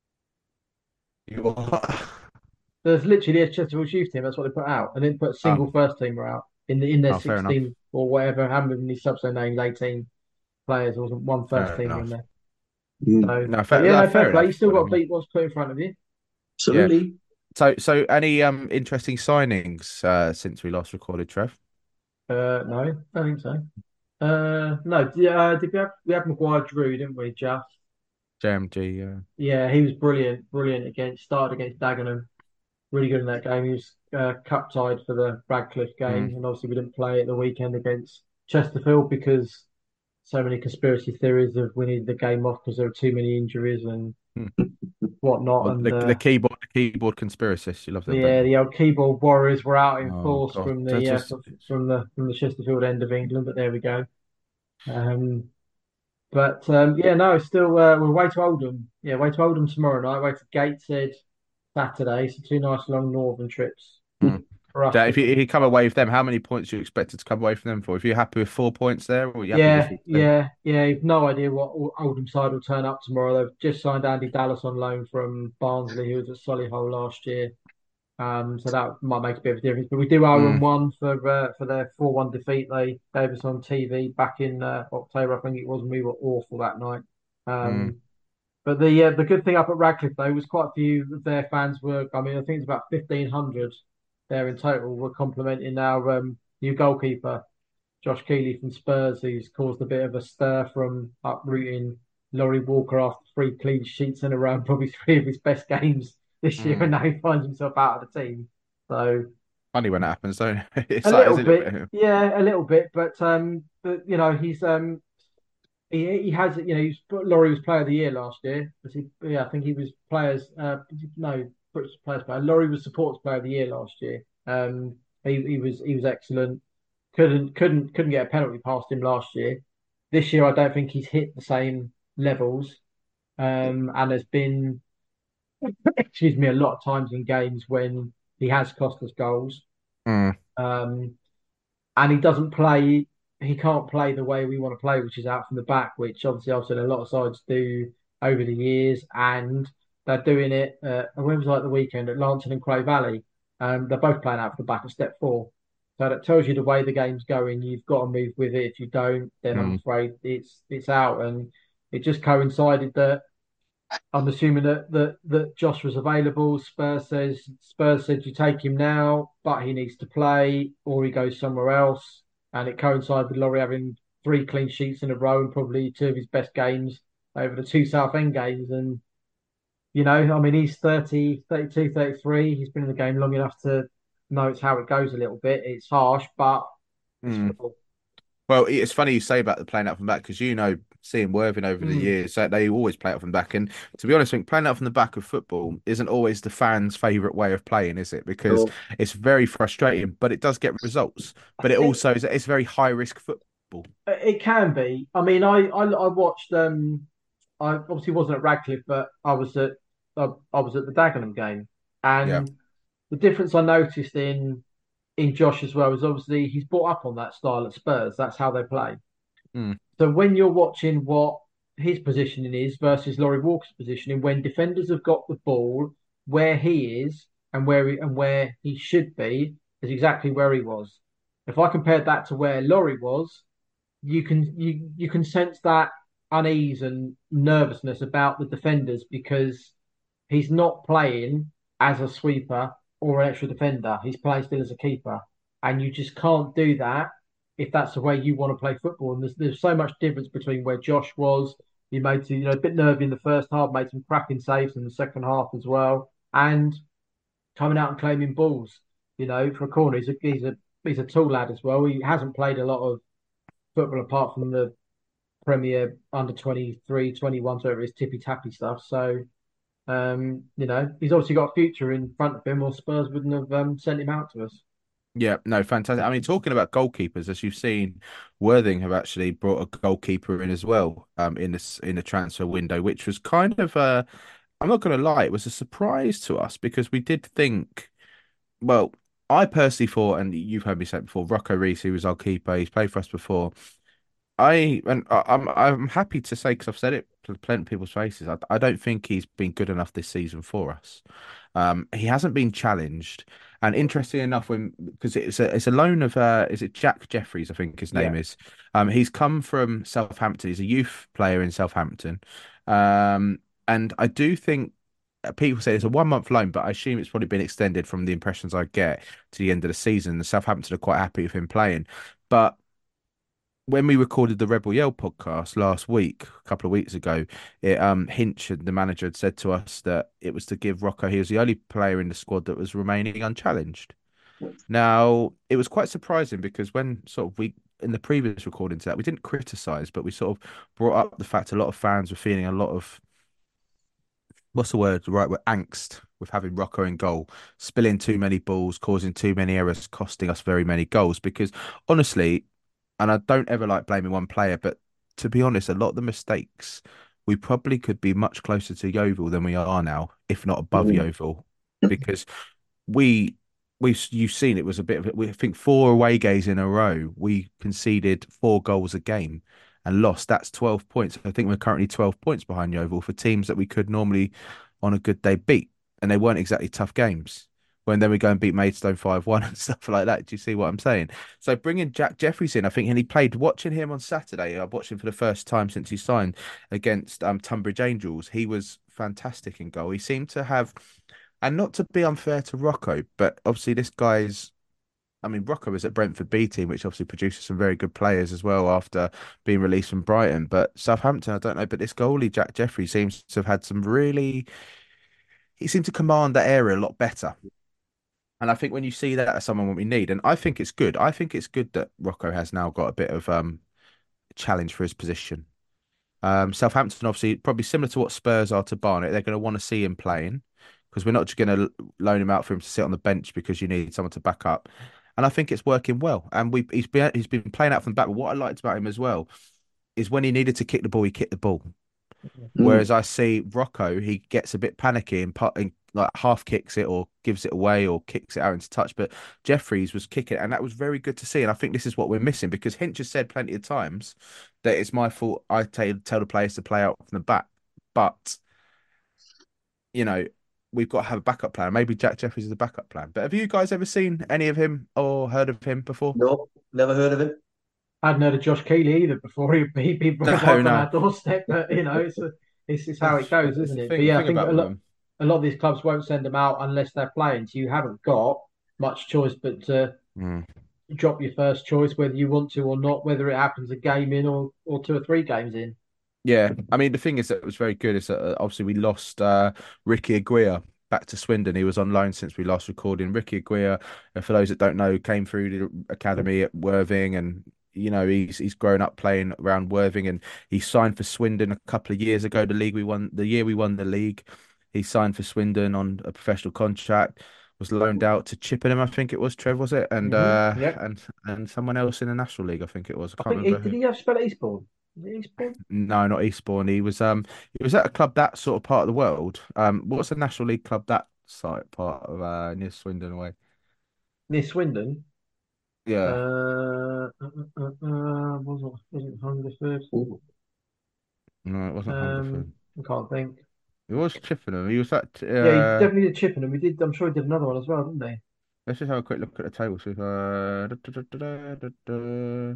You are- There's literally a Chesterfield's youth team. That's what they put out, and then put a Oh, single first teamer out in the in their oh, fair enough. sixteen or whatever. How many subs they named? eighteen players. There wasn't one first Fair teamer in enough. there. Mm, So, No, but fair, yeah, no, no, fair fair play. You enough. still got to Welling. beat what's put in front of you. Yeah. absolutely. So, so any um interesting signings uh since we last recorded, Trev? Uh, no, I don't think so. Uh, no, did, uh, did we have we had Maguire Drew, didn't we? Just J M G. Uh, yeah, he was brilliant, brilliant against started against Dagenham, really good in that game. He was uh, cup tied for the Radcliffe mm, game, and obviously we didn't play at the weekend against Chesterfield because so many conspiracy theories of we needed the game off because there were too many injuries and mm. whatnot. Well, And the the uh, keyboard the keyboard conspiracists, you love them, don't yeah, you? the old keyboard warriors were out in Oh force God, from they're the uh, just from the from the Chesterfield end of England, but there we go. Um, But um, yeah, no, it's still uh, we're away to Oldham. Yeah, away to Oldham tomorrow night. Away to Gateshead Saturday. So two nice long northern trips. mm. So roughly. if you, if you come away with them, how many points are you expected to come away from them for? If you're happy with four points there, or are you happy just Yeah, with two? yeah, yeah. You've no idea what Oldham side will turn up tomorrow. They've just signed Andy Dallas on loan from Barnsley, who was at Solihull last year. Um, so that might make a bit of a difference. But we do owe them Mm, one for uh, for their four one defeat. They gave us on T V back in uh, October, I think it was, and we were awful that night. mm, Um, but the uh, the good thing up at Radcliffe though was quite a few of their fans were. I mean, I think it's about fifteen hundred there in total were complimenting our um, new goalkeeper. Josh Keeley from Spurs, who's caused a bit of a stir from uprooting Laurie Walker after three clean sheets in a row, and probably three of his best games this year, and mm. now he finds himself out of the team. So Funny when it happens, don't it? It's a like, little is it? bit, yeah, a little bit, but um, but you know, he's um, he he has, you know, he's Laurie was Player of the Year last year. Was he? Yeah, I think he was players. Uh, no, British Players Player. Laurie was Supporters Player of the Year last year. Um, he he was he was excellent. Couldn't couldn't couldn't get a penalty past him last year. This year, I don't think he's hit the same levels. Um, and there's been, excuse me, a lot of times in games when he has cost us goals. Mm, Um, and he doesn't play. He can't play the way we want to play, which is out from the back, which obviously I've seen a lot of sides do over the years, and they're doing it. Uh, when was like the weekend at Lancing and Cray Valley? Um, they're both playing out from the back at step four. So that tells you the way the game's going. You've got to move with it. If you don't, then I'm mm. afraid it's it's out. And it just coincided that I'm assuming that that that Josh was available. Spurs says Spurs said you take him now, but he needs to play or he goes somewhere else. And it coincided with Laurie having three clean sheets in a row and probably two of his best games over the two Southend games. And you know, I mean, he's thirty, thirty-two, thirty-three. He's been in the game long enough to know it's how it goes a little bit. It's harsh, but it's Mm. football. Well, it's funny you say about the playing out from the back because you know, seeing Worthing over the Mm. years, that they always play out from the back. And to be honest, I think playing out from the back of football isn't always the fans' favourite way of playing, is it? Because No. it's very frustrating, but it does get results. I But it think also is it's very high risk football. it can be. I mean, I I, I watched. Um, I obviously wasn't at Radcliffe, but I was at I, I was at the Dagenham game, Yeah. and the difference I noticed in in Josh as well is obviously he's brought up on that style at Spurs. That's how they play. Mm, So when you're watching what his positioning is versus Laurie Walker's positioning, when defenders have got the ball where he is and where he, and where he should be is exactly where he was. If I compared that to where Laurie was, you can you you can sense that unease and nervousness about the defenders because he's not playing as a sweeper or an extra defender. He's playing still as a keeper, and you just can't do that if that's the way you want to play football. And there's there's so much difference between where Josh was. He made you know a bit nervy in the first half, made some cracking saves in the second half as well, and coming out and claiming balls. You know, for a corner, he's a he's a he's a tall lad as well. He hasn't played a lot of football apart from the Premier under twenty-three, twenty-one, whatever it is, tippy tappy stuff. So, um, you know, he's obviously got a future in front of him, or Spurs wouldn't have um, sent him out to us. yeah, no, fantastic. I mean, talking about goalkeepers, as you've seen, Worthing have actually brought a goalkeeper in as well, um, in this in the transfer window, which was kind of uh I'm not going to lie, it was a surprise to us because we did think. Well, I personally thought, and you've heard me say it before, Rocco Reese, who was our keeper, he's played for us before. I and I- I'm I'm happy to say because I've said it to plenty of people's faces. I, I don't think he's been good enough this season for us. Um, he hasn't been challenged, and interesting enough, when because it's a it's a loan of uh, is it Jack Jeffries? I think his name Yeah. is. Um, he's come from Southampton. He's a youth player in Southampton, um, and I do think uh, people say it's a one month loan, but I assume it's probably been extended from the impressions I get to the end of the season. The Southampton are quite happy with him playing, but when we recorded the Rebel Yell podcast last week, a couple of weeks ago, it um Hinch, the manager, had said to us that it was to give Rocco. He was the only player in the squad that was remaining unchallenged. Now, it was quite surprising because when sort of we in the previous recording to that, we didn't criticize, but we sort of brought up the fact a lot of fans were feeling a lot of what's the word, right? We're angst with having Rocco in goal, spilling too many balls, causing too many errors, costing us very many goals. Because honestly, and I don't ever like blaming one player, but to be honest, a lot of the mistakes we probably could be much closer to Yeovil than we are now, if not above Mm. Yeovil, because we we've you've seen it was a bit of it. We I think four away games in a row. We conceded four goals a game and lost. That's twelve points. I think we're currently twelve points behind Yeovil for teams that we could normally, on a good day, beat, and they weren't exactly tough games. When then we go and beat Maidstone five one and stuff like that. Do you see what I'm saying? So bringing Jack Jeffries in, I think, and he played. Watching him on Saturday, I watched him for the first time since he signed against um, Tunbridge Angels. He was fantastic in goal. He seemed to have, and not to be unfair to Rocco, but obviously this guy's, I mean, Rocco was at Brentford B team, which obviously produces some very good players as well after being released from Brighton. But Southampton, I don't know, but this goalie, Jack Jeffrey, seems to have had some really, he seemed to command that area a lot better. And I think when you see that as someone what we need, and I think it's good. I think it's good that Rocco has now got a bit of um challenge for his position. Um, Southampton, obviously, probably similar to what Spurs are to Barnet. They're going to want to see him playing because we're not just going to loan him out for him to sit on the bench because you need someone to back up. And I think it's working well. And we he's been he's been playing out from the back. But what I liked about him as well is when he needed to kick the ball, he kicked the ball. Mm. Whereas I see Rocco, he gets a bit panicky and, put, and like half kicks it or gives it away or kicks it out into touch. But Jeffries was kicking it, and that was very good to see. And I think this is what we're missing because Hinch has said plenty of times that it's my fault. I tell, tell the players to play out from the back. But, you know, we've got to have a backup plan. Maybe Jack Jeffries is a backup plan. But have you guys ever seen any of him or heard of him before? No, never heard of him. I hadn't heard of Josh Keeley either before he he, he arrived No, on no. our doorstep. But you know, it's a, it's, it's how it goes, It's isn't the it? But thing, yeah, I thing think about a lot them. a lot of these clubs won't send them out unless they're playing. So you haven't got much choice but to Mm. drop your first choice, whether you want to or not, whether it happens a game in or, or two or three games in. Yeah, I mean the thing is that it was very good is that uh, obviously we lost uh, Ricky Aguirre back to Swindon. He was on loan since we last recorded. Ricky Aguirre, uh, for those that don't know, came through the academy at Worthing, and you know he's he's grown up playing around Worthing, and he signed for Swindon a couple of years ago. The league we won, the year we won the league, he signed for Swindon on a professional contract. Was loaned out to Chippenham, I think it was. Trev, was it? And Hmm. uh, Yep. and and someone else in the National League, I think it was. I I can't think he remember did who. he have spell at Eastbourne? Is it Eastbourne? No, not Eastbourne. He was um he was at a club that sort of part of the world. Um, what's the National League club that side part of uh near Swindon away? Near Swindon. Yeah, Uh, uh, uh, uh, wasn't wasn't Hungerford. Ooh. no, it wasn't Um, Hungerford. I can't think. It was Chippenham. He was at Yeah, he uh. definitely did Chippenham. We did. I'm sure he did another one as well, didn't he? Let's just have a quick look at the table. See if uh. da- da- da- da- da- da-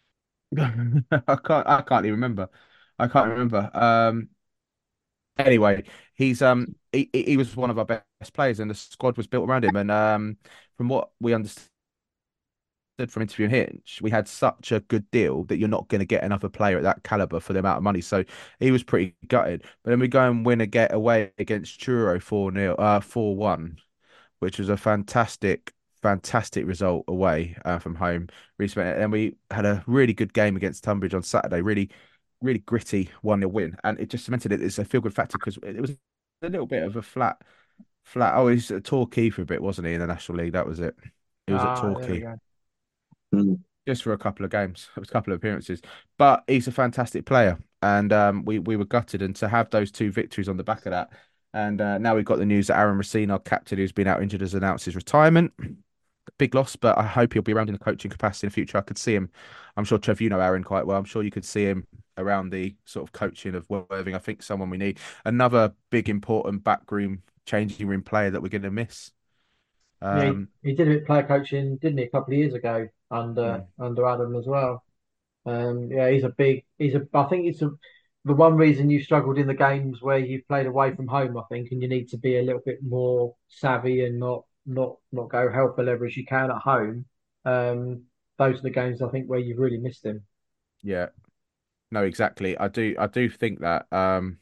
da. I can't. I can't even remember. I can't remember. Um. Anyway, he's um. He, he he was one of our best players, and the squad was built around him. And um, from what we understand from interviewing Hinch, we had such a good deal that you're not going to get another player at that caliber for the amount of money. So he was pretty gutted. But then we go and win a get away against Truro four nil, uh, four one, which was a fantastic, fantastic result away uh, from home. Really, and we had a really good game against Tunbridge on Saturday. Really, really gritty one nil win. And it just cemented it as a feel good factor because it was a little bit of a flat, flat. Oh, he's at Torquay for a bit, wasn't he, in the National League? That was it. He was at Ah, there we Torquay go. Mm. just for a couple of games, it was a couple of appearances. But he's a fantastic player, and um, we we were gutted, and to have those two victories on the back of that, and uh, now we've got the news that Aaron Racine, our captain, who's been out injured, has announced his retirement. Big loss, but I hope he'll be around in the coaching capacity in the future. I could see him. I'm sure Trev, you know Aaron quite well. I'm sure you could see him around the sort of coaching of Worthing. I think someone we need, another big important backroom changing room player that we're going to miss. Yeah, he, Um, he did a bit of player coaching, didn't he, a couple of years ago under mm, under Adam as well. Um, yeah, he's a big. He's a. I think it's a, the one reason you struggled in the games where you've played away from home. I think, and you need to be a little bit more savvy and not not not go hell for leather as you can at home. Um, those are the games I think where you've really missed him. yeah, no, exactly. I do. I do think that. Um,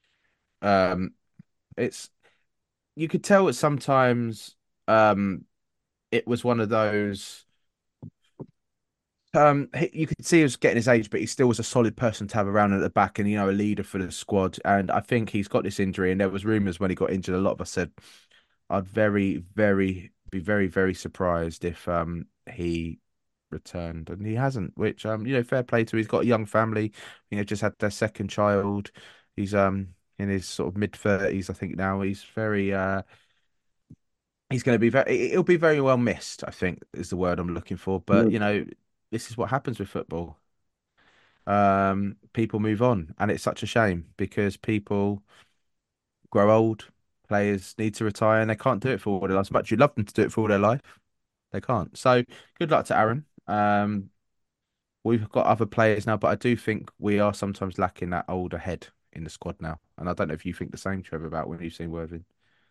um, it's you could tell that sometimes um it was one of those um he, you could see he was getting his age, but he still was a solid person to have around at the back and you know a leader for the squad. And I think he's got this injury, and there was rumors when he got injured. A lot of us said I'd very, very be very, very surprised if um he returned, and he hasn't. Which um you know fair play to. He's got a young family. You know, just had their second child. He's um in his sort of mid thirties, I think now. He's very uh he's going to be very. He'll be very well missed, I think, is the word I'm looking for. But Mm. you know, this is what happens with football. Um, people move on, and it's such a shame because people grow old. Players need to retire, and they can't do it for all their life. As much as you'd love them to do it for all their life, they can't. So good luck to Aaron. Um, we've got other players now, but I do think we are sometimes lacking that older head in the squad now. And I don't know if you think the same, Trevor, about when you've seen Worthing.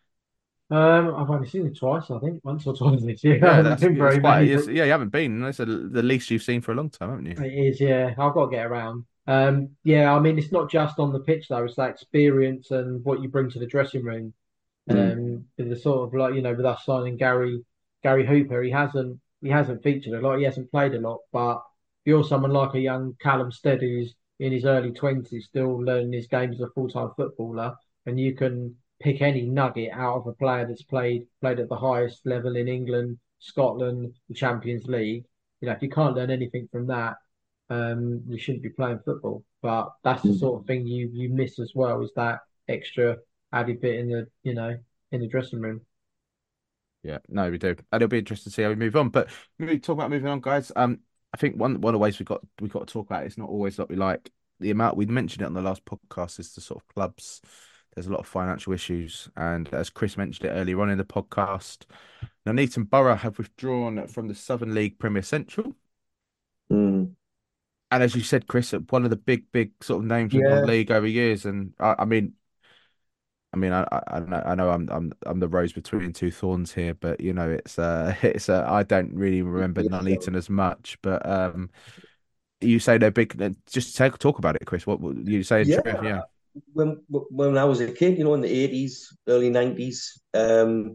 Um, I've only seen it twice, I think, once or twice this year. I Yeah, haven't that's been it's very quite. many, It's, but yeah, you haven't been. That's a, the least you've seen for a long time, haven't you? it is, yeah. I've got to get around. Um, yeah, I mean, it's not just on the pitch though; it's that experience and what you bring to the dressing room. Mm. Um, with the sort of like you know, with us signing Gary Gary Hooper, he hasn't he hasn't featured a lot, he hasn't played a lot. But if you're someone like a young Callum Stead who's in his early twenties, still learning his game as a full time footballer, and you can pick any nugget out of a player that's played played at the highest level in England, Scotland, the Champions League. You know, if you can't learn anything from that, um, you shouldn't be playing football. But that's the Mm. sort of thing you you miss as well, is that extra added bit in the you know in the dressing room. Yeah, no, we do, and it'll be interesting to see how we move on. But maybe talk about moving on, guys. Um, I think one one of the ways we got we got to talk about it, it's not always what we like. The amount we mentioned it on the last podcast is the sort of clubs. There's a lot of financial issues, and as Chris mentioned it earlier on in the podcast, Nuneaton Borough have withdrawn from the Southern League Premier Central. Mm. And as you said, Chris, one of the big, big sort of names of Yeah. non-league over years. And I, I mean, I mean, I, I, I know, I know I'm, I'm, I'm the rose between two thorns here, but you know, it's, uh, it's, uh, I don't really remember Nuneaton as much. But um, you say they're big. Just take, talk about it, Chris. What, what you saying, Trev? Yeah. Yeah. When when I was a kid, you know, in the eighties, early nineties, um,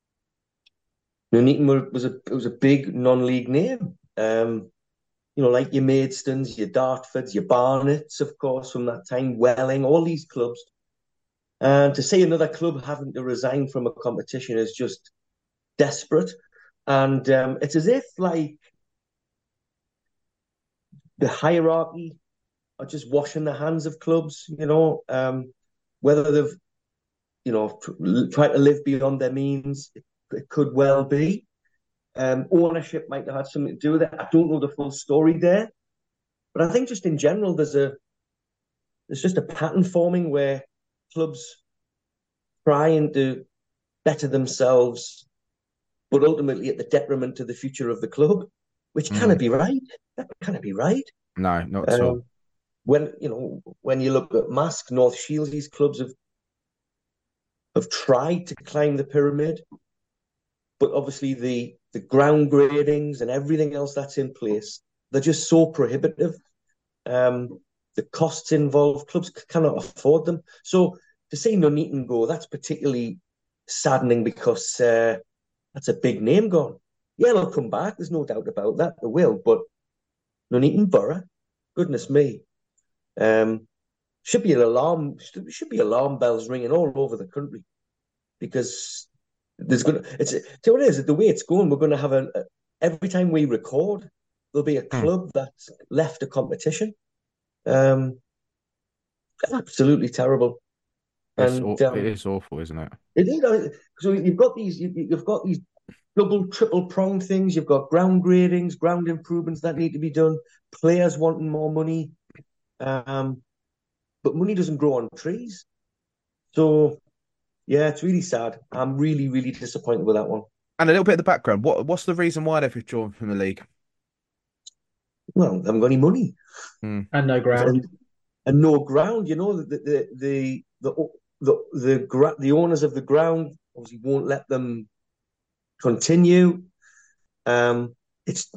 Nuneaton were- was a it was a big non-league name. Um, you know, like your Maidstones, your Dartfords, your Barnets, of course, from that time, Welling, all these clubs. And to see another club having to resign from a competition is just desperate. And um, it's as if like the hierarchy are just washing the hands of clubs, you know, um, whether they've, you know, tried to live beyond their means, it, it could well be. Um, ownership might have had something to do with it. I don't know the full story there, but I think just in general, there's a there's just a pattern forming where clubs trying to better themselves, but ultimately at the detriment to the future of the club, which cannot Mm, be right. That cannot be right. no, not at all. Um, when you know when you look at Mask, North Shields, these clubs have have tried to climb the pyramid, but obviously the the ground gradings and everything else that's in place, they're just so prohibitive. Um, the costs involved, clubs cannot afford them. So to see Nuneaton go, that's particularly saddening because uh, that's a big name gone. Yeah, they'll come back. There's no doubt about that. They will. But Nuneaton Borough, goodness me, um, should be an alarm. Should be alarm bells ringing all over the country because there's going to. It's to what it is. The way it's going, we're going to have a, a every time we record, there'll be a Mm. club that's left a competition. Um, absolutely terrible. It's And aw- it um, is awful, isn't it? it is so you've got these you, you've got these double, triple pronged things. You've got ground gradings, ground improvements that need to be done. Players wanting more money, um, but money doesn't grow on trees. So yeah, it's really sad. I'm really, really disappointed with that one. And a little bit of the background. What what's the reason why they've withdrawn from the league? Well, I haven't got any money Mm. And no ground. and, and no ground. You know, the the the the the the, the, the owners of the ground obviously won't let them continue. Um, it's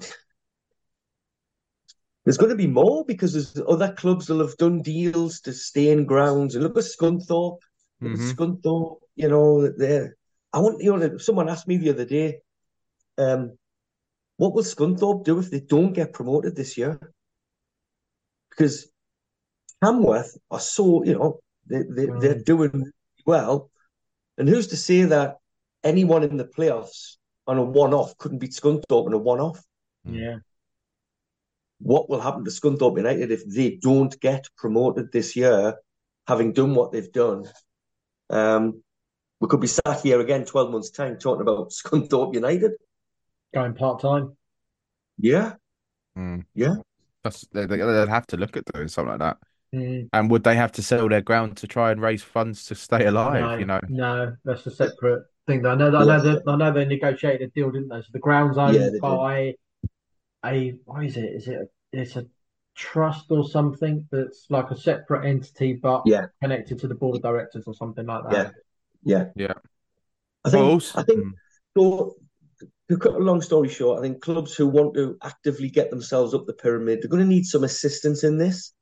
there's going to be more because there's other clubs that have done deals to stay in grounds. And look at Scunthorpe. Look at Hmm. Scunthorpe. You know, there. I want you know. Someone asked me the other day, um, what will Scunthorpe do if they don't get promoted this year? Because Hamworth are so you know they, they they're Um, doing well, and who's to say that anyone in the playoffs on a one-off couldn't beat Scunthorpe in a one-off? yeah. What will happen to Scunthorpe United if they don't get promoted this year, having done what they've done? Um, we could be sat here again twelve months' time talking about Scunthorpe United. Going part time. Yeah, Mm. yeah. That's, they, they- they'd have to look at doing something like that. Mm, And would they have to sell their ground to try and raise funds to stay alive? You no, know, no, that's a separate thing. I know that I know Yes. that I know they negotiated a deal, didn't they? So the ground's Yeah, owned they did. by a what is it? Is it a, it's a trust or something that's like a separate entity but Yeah, connected to the board of directors or something like yeah, that. yeah. yeah. I Well, think also, I think mm, so. To cut a long story short, I think clubs who want to actively get themselves up the pyramid, they're going to need some assistance in this.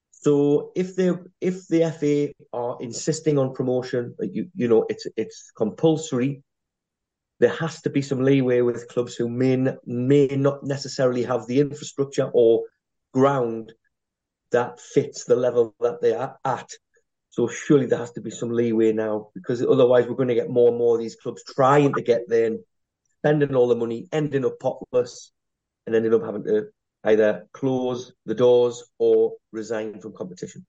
So if they if the F A are insisting on promotion, you you know it's it's compulsory. There has to be some leeway with clubs who may may not necessarily have the infrastructure or ground that fits the level that they are at. So surely there has to be some leeway now, because otherwise we're going to get more and more of these clubs trying to get there and spending all the money, ending up potless, and ending up having to either close the doors or resign from competition.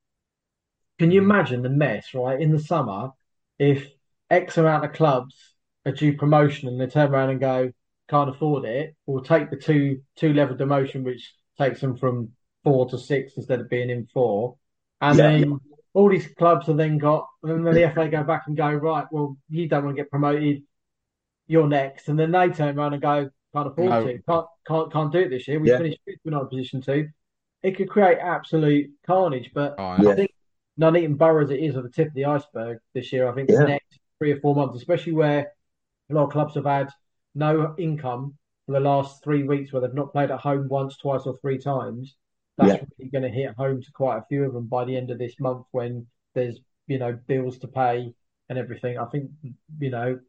Can you mhm. imagine the mess, right? In the summer, if X amount of clubs are due promotion and they turn around and go, can't afford it, we'll take the two two level demotion, which takes them from four to six instead of being in four. And Yeah, then all these clubs have then got, and then the F A go back and go, right, well, you don't want to get promoted, you're next. And then they turn around and go, can't afford No, to, can't can't can't do it this year. We yeah, finished fifth, we're not in a position to. It could create absolute carnage. But I I yeah, know. think Nuneaton Borough as it is at the tip of the iceberg this year, I think the yeah, next three or four months, especially where a lot of clubs have had no income for the last three weeks where they've not played at home once, twice, or three times, that's yeah. really going to hit home to quite a few of them by the end of this month when there's, you know, bills to pay and everything. I think, you know,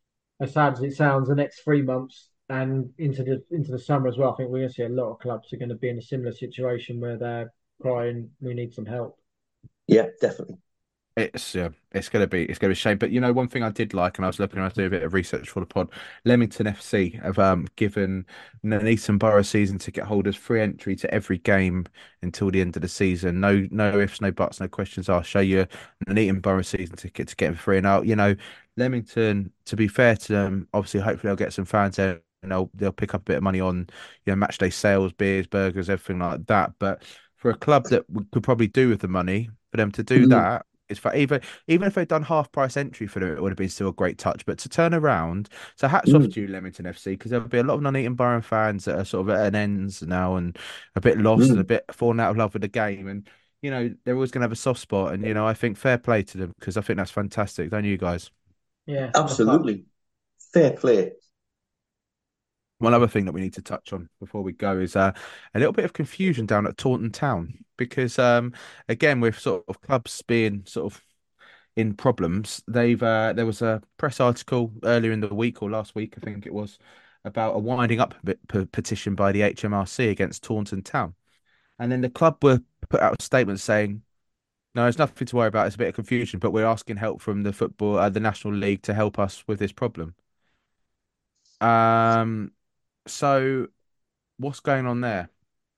as sad as it sounds, the next three months and into the into the summer as well, I think we're going to see a lot of clubs are going to be in a similar situation where they're crying, we need some help. Yeah, definitely. It's yeah, it's gonna be it's gonna be a shame. But you know, one thing I did like, and I was looking around to do a bit of research for the pod. Leamington F C have um given Nuneaton Borough season ticket holders free entry to every game until the end of the season. No, no ifs, no buts, no questions asked. Show you Nuneaton Borough season ticket to get them free. And out, you know, Leamington. To be fair to them, obviously, hopefully, they'll get some fans there. And they'll they'll pick up a bit of money on, you know, match day sales, beers, burgers, everything like that. But for a club that we could probably do with the money, for them to do Mm, that, it's for even even if they'd done half price entry for them, it would have been still a great touch. But to turn around, so hats off mm, to you, Leamington F C, because there'll be a lot of Nuneaton Borough fans that are sort of at an ends now and a bit lost and a mm. bit falling out of love with the game. And you know they're always going to have a soft spot. And you know I think fair play to them because I think that's fantastic, don't you guys? Yeah, that's like, Absolutely. Fair play. One other thing that we need to touch on before we go is uh, a little bit of confusion down at Taunton Town because um, again with sort of clubs being sort of in problems. They've uh, there was a press article earlier in the week or last week, I think it was, about a winding up bit p petition by the H M R C against Taunton Town, and then the club were put out a statement saying, "No, there's nothing to worry about. It's a bit of confusion, but we're asking help from the football, uh, the National League, to help us with this problem." Um, so what's going on there?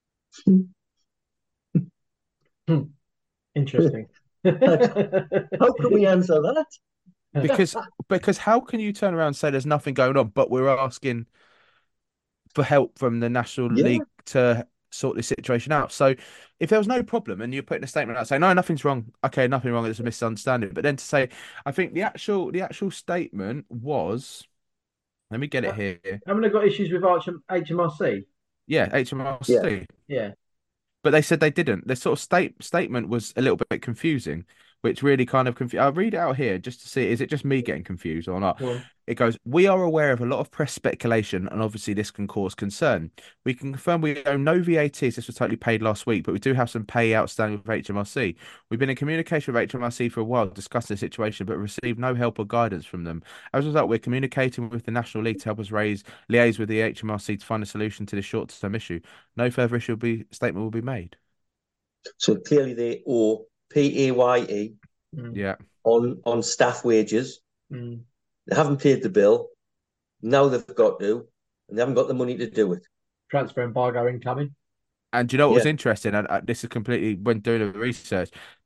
hmm, interesting. How can we answer that? Because because how can you turn around and say there's nothing going on, but we're asking for help from the National Yeah. League to sort this situation out. So if there was no problem and you're putting a statement out saying, no, nothing's wrong, okay, nothing wrong, it's a misunderstanding. But then to say, I think the actual the actual statement was, let me get it here. Haven't they got issues with H M R C? Yeah, Yeah. H M R C. Yeah. But they said they didn't. The sort of state statement was a little bit confusing, which really kind of confused. I'll read it out here just to see, is it just me getting confused or not? Well, It goes, we are aware of a lot of press speculation, and obviously this can cause concern. We can confirm we owe no V A Ts. This was totally paid last week, but we do have some pay outstanding with H M R C. We've been in communication with H M R C for a while discussing the situation, but received no help or guidance from them. As a result, we're communicating with the National League to help us raise liaise with the H M R C to find a solution to this short-term issue. No further issue will be statement will be made. So clearly they owe P A Y E mm, Yeah. on on staff wages. mm. They haven't paid the bill. Now they've got to, and they haven't got the money to do it. Transfer embargo incoming. And do you know what was Yeah. interesting? And uh, this is completely when doing the research.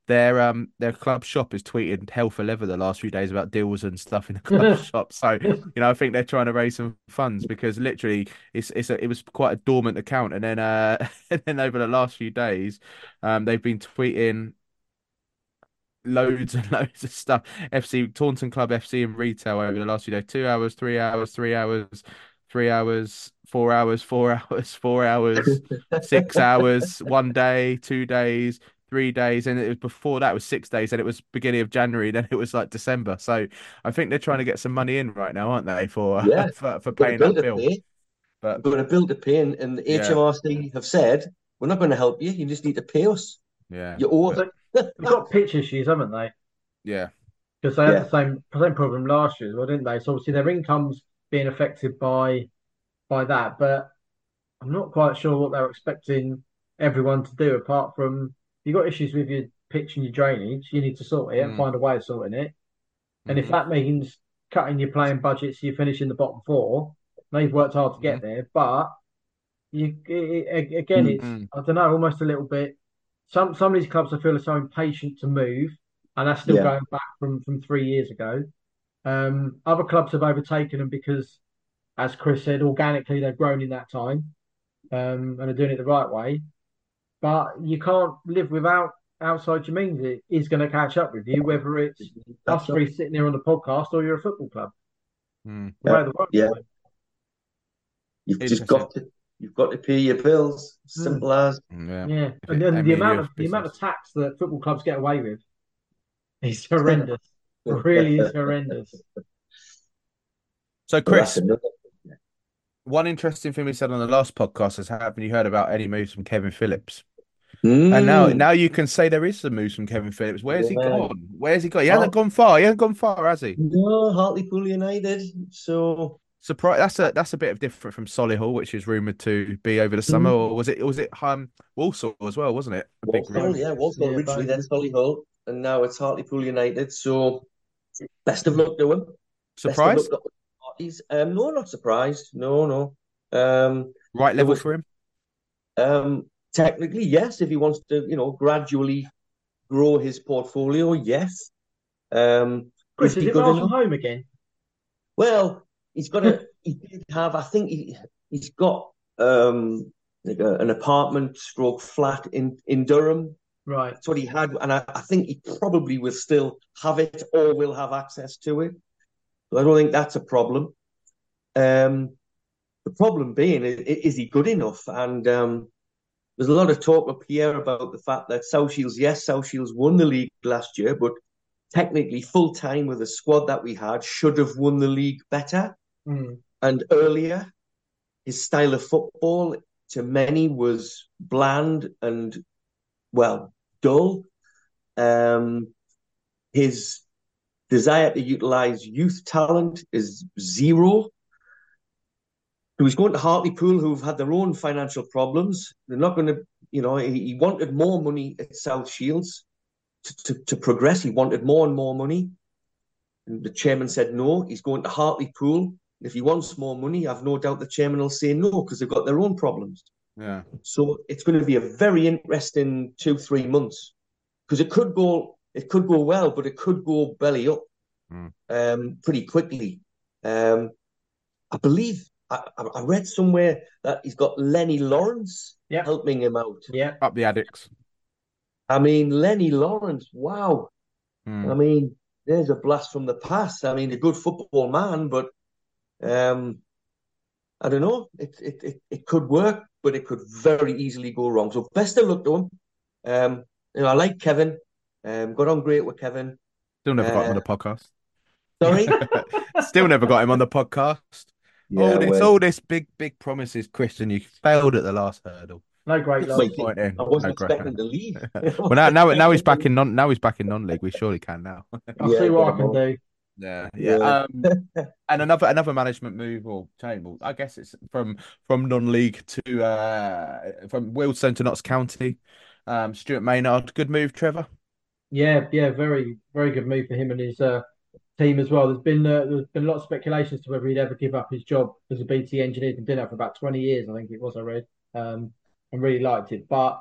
their um their club shop has tweeted hell for leather the last few days about deals and stuff in the club shop. So you know, I think they're trying to raise some funds because literally it's it's a, it was quite a dormant account, and then uh and then over the last few days, um they've been tweeting loads and loads of stuff. F C Taunton Club F C and retail over the last few days. Two hours, three hours, three hours, three hours, four hours, four hours, four hours, six hours, one day, two days, three days, and it was before that was six days, and it was beginning of January, then it was like December. So I think they're trying to get some money in right now, aren't they, for Yeah, for, for we're going paying to build that a bill? pay. But We're going to build a pay, and, and the yeah, H M R C have said we're not going to help you. You just need to pay us. yeah, You owe us. but They've got pitch issues, haven't they? yeah, Because they had Yeah, the same same problem last year, as well, didn't they? So obviously their income's being affected by by that, but I'm not quite sure what they're expecting everyone to do apart from you've got issues with your pitch and your drainage, you need to sort it and mm, find a way of sorting it. And if hmm that means cutting your playing budget so you finish in the bottom four, they've worked hard to hmm get there. But you it, again, it's mm, I don't know, almost a little bit. Some some of these clubs I feel are so impatient to move, and that's still yeah, going back from from three years ago. Um, other clubs have overtaken them because, as Chris said, organically they've grown in that time, um, and are doing it the right way. But you can't live without outside your means. It is going to catch up with you, whether it's us that's up. three sitting here on the podcast or you're a football club. mm. The Yeah, way the world yeah. going. You've just Interesting. got to you've got to pay your bills. Mm, Simple as. Yeah, yeah, if and it then ain't the me and amount you, of it's the amount of business. tax that football clubs get away with is horrendous. It really is horrendous. So, Well, that's Chris, another. one interesting thing we said on the last podcast is have you heard about any moves from Kevin Phillips? And now, Mm, now you can say there is some moves from Kevin Phillips. Where's he yeah. gone? Where's he gone? He hasn't Hart- gone far. He hasn't gone far, has he? no, Hartlepool United. So Surprise! That's a that's a bit of different from Solihull, which is rumored to be over the summer, mm, or was it was it um Walsall as well, wasn't it? A big Walsall, Both. rumour. yeah, Walsall Yeah, originally, both. then Solihull, and now it's Hartlepool United. So best of luck to him. Best of luck Surprised? to all parties. Um, no, not surprised. No, no. Um, Right there level was for him. um technically yes, if he wants to, you know, gradually grow his portfolio, yes. Um, is Chris, is he it good miles from enough? home again? Well, he's got a. He did have. I think he he's got um like a, an apartment stroke flat in in Durham. Right. That's what he had, and I, I think he probably will still have it or will have access to it. So I don't think that's a problem. Um, the problem being is, is he good enough? And um, there's a lot of talk with Pierre about the fact that South Shields, yes, South Shields won the league last year, but technically full time with the squad that we had should have won the league better Mm. and earlier. His style of football to many was bland and, well, dull. Um, his desire to utilize youth talent is zero. He was going to Hartlepool, who've had their own financial problems. They're not going to, you know, he, he wanted more money at South Shields to, to, to progress. He wanted more and more money. And the chairman said no. He's going to Hartlepool. If he wants more money, I've no doubt the chairman will say no because they've got their own problems. Yeah. So it's going to be a very interesting two, three months because it could go, it could go well, but it could go belly up Mm. um, pretty quickly. Um, I believe I, I read somewhere that he's got Lenny Lawrence Yep. helping him out. Yeah. Up the addicts. I mean, Lenny Lawrence, wow. Mm. I mean, there's a blast from the past. I mean, a good football man, but um, I don't know. It, it it it could work, but it could very easily go wrong. So best of luck to him. Um, you know, I like Kevin. Um, got on great with Kevin. Still never got him on Uh, the podcast. sorry. Still never got him on the podcast. Yeah, All this, well, all this big, big promises, Christian. You failed at the last hurdle. No great wait, loss. Disappointing. I wasn't No great. expecting to leave. Well, now, now, now he's back in non. Now he's back in non-league. We surely can now. I'll Yeah, see what get I him can on. do. Yeah, yeah. Yeah. Um, and another another management move or change. Well, I guess it's from from non-league to uh from Wealdstone to Notts County. Um, Stuart Maynard, good move, Trevor. Yeah, yeah, very, very good move for him and his uh, team as well. There's been uh, there's been a lot of speculations to whether he'd ever give up his job as a B T engineer. He's been doing that for about twenty years, I think it was. I read, um, and really liked it. But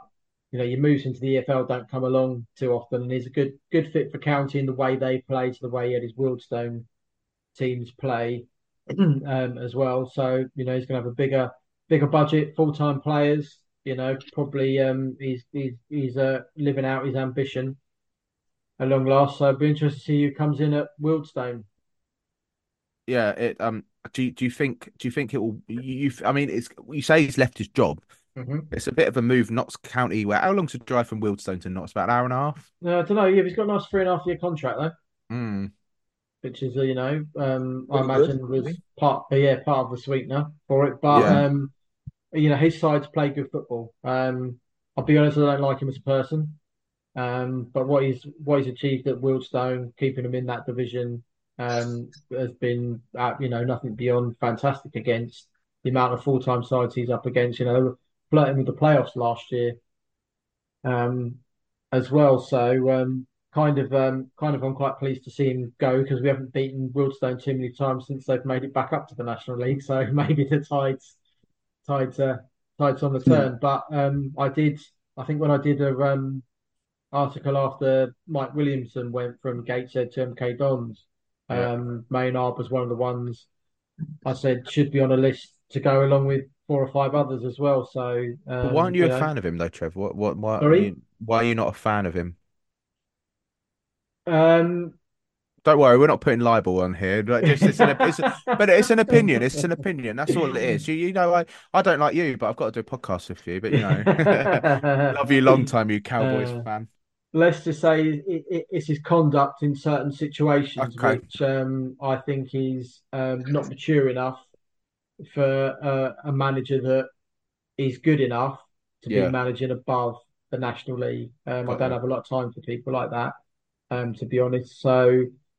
you know, your moves into the E F L don't come along too often, and he's a good good fit for County in the way they play, to the way he had his Wildstone teams play um, as well. So you know, he's going to have a bigger bigger budget, full time players. You know, probably um, he's he's he's uh, living out his ambition at long last. So it'd be interesting to see who comes in at Wildstone. Yeah, it um do you, do you think do you think it will you, you I mean it's you say he's left his job. Mm-hmm. It's a bit of a move, Notts County. Where how long's the drive from Wildstone to Notts? About an hour and a half. Uh, I don't know. Yeah, he's got a nice three and a half year contract though, Mm. which is uh, you know um, I Pretty good, imagine was really. part uh, yeah part of the sweetener for it. But Yeah. um, you know his sides play good football. Um, I'll be honest, I don't like him as a person. Um, but what he's what he's achieved at Wildstone, keeping him in that division, um, has been uh, you know nothing beyond fantastic against the amount of full time sides he's up against. You know, they were flirting with the playoffs last year, um, as well. So um, kind of um, kind of I'm quite pleased to see him go, because we haven't beaten Wildstone too many times since they've made it back up to the National League. So maybe the tides tides uh, tides on the turn. But um, I did I think when I did a um article after Mike Williamson went from Gateshead to M K Dons. Yeah. Um, Maynard was one of the ones I said should be on a list to go along with four or five others as well. So, But why aren't um, you you a know, fan of him though, Trevor? What what why are sorry. you why are you not a fan of him? Um, Don't worry, we're not putting libel on here. Like, just it's an it's a, but it's an opinion. It's an opinion. That's all it is. You you know, I I don't like you, but I've got to do a podcast with you. But you know, love you long time, you Cowboys uh, fan. let's just say it, it, it's his conduct in certain situations, Okay. which um, I think is um, not mature enough for uh, a manager that is good enough to be Yeah, managing above the National League. Um, I got don't you. have a lot of time for people like that, um, to be honest. So,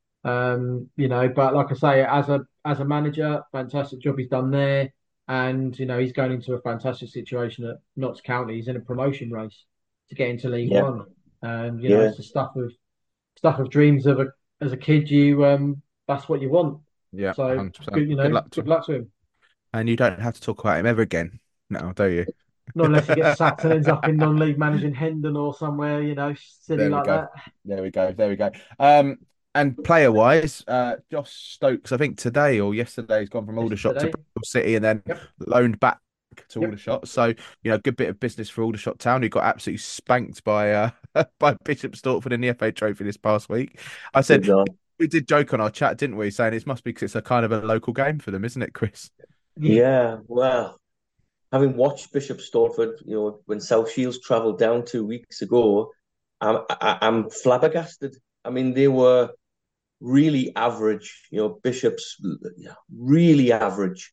um, you know, but like I say, as a as a manager, fantastic job he's done there, and you know he's going into a fantastic situation at Notts County. He's in a promotion race to get into League Yeah, One, and you know yeah, it's the stuff of stuff of dreams of a as a kid. You um, that's what you want. Yeah, So hundred percent. good, you Good know, luck to good him. luck to him. And you don't have to talk about him ever again. No, do you? Not unless he gets sacked and ends up in non-league managing Hendon or somewhere, you know, silly There we like go. that. There we go. There we go. Um, and player wise, uh, Josh Stokes, I think today or yesterday, he's gone from Aldershot to Yesterday. Bristol City and then Yep. loaned back to Yep. Aldershot. So, you know, good bit of business for Aldershot Town, who got absolutely spanked by uh by Bishop Stortford in the F A Trophy this past week. I good said job. we did joke on our chat, didn't we? Saying it must be because it's a kind of a local game for them, isn't it, Chris? Yeah, well, having watched Bishop Stortford, you know, when South Shields travelled down two weeks ago, I'm I, I'm flabbergasted. I mean, they were really average. You know, Bishop's yeah, really average.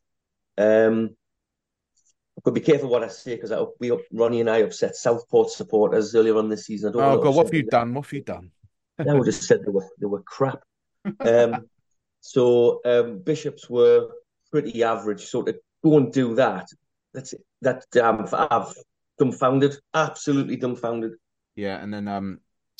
Um, I've got to be careful what I say, because we Ronnie and I upset Southport supporters earlier on this season. I don't Oh want to God, what upset have you them. done? What have you done? I would have said they were they were crap. Um, so um, Bishops were pretty average. So to go and do that, that's that um, I've dumbfounded, absolutely dumbfounded. Yeah, and then um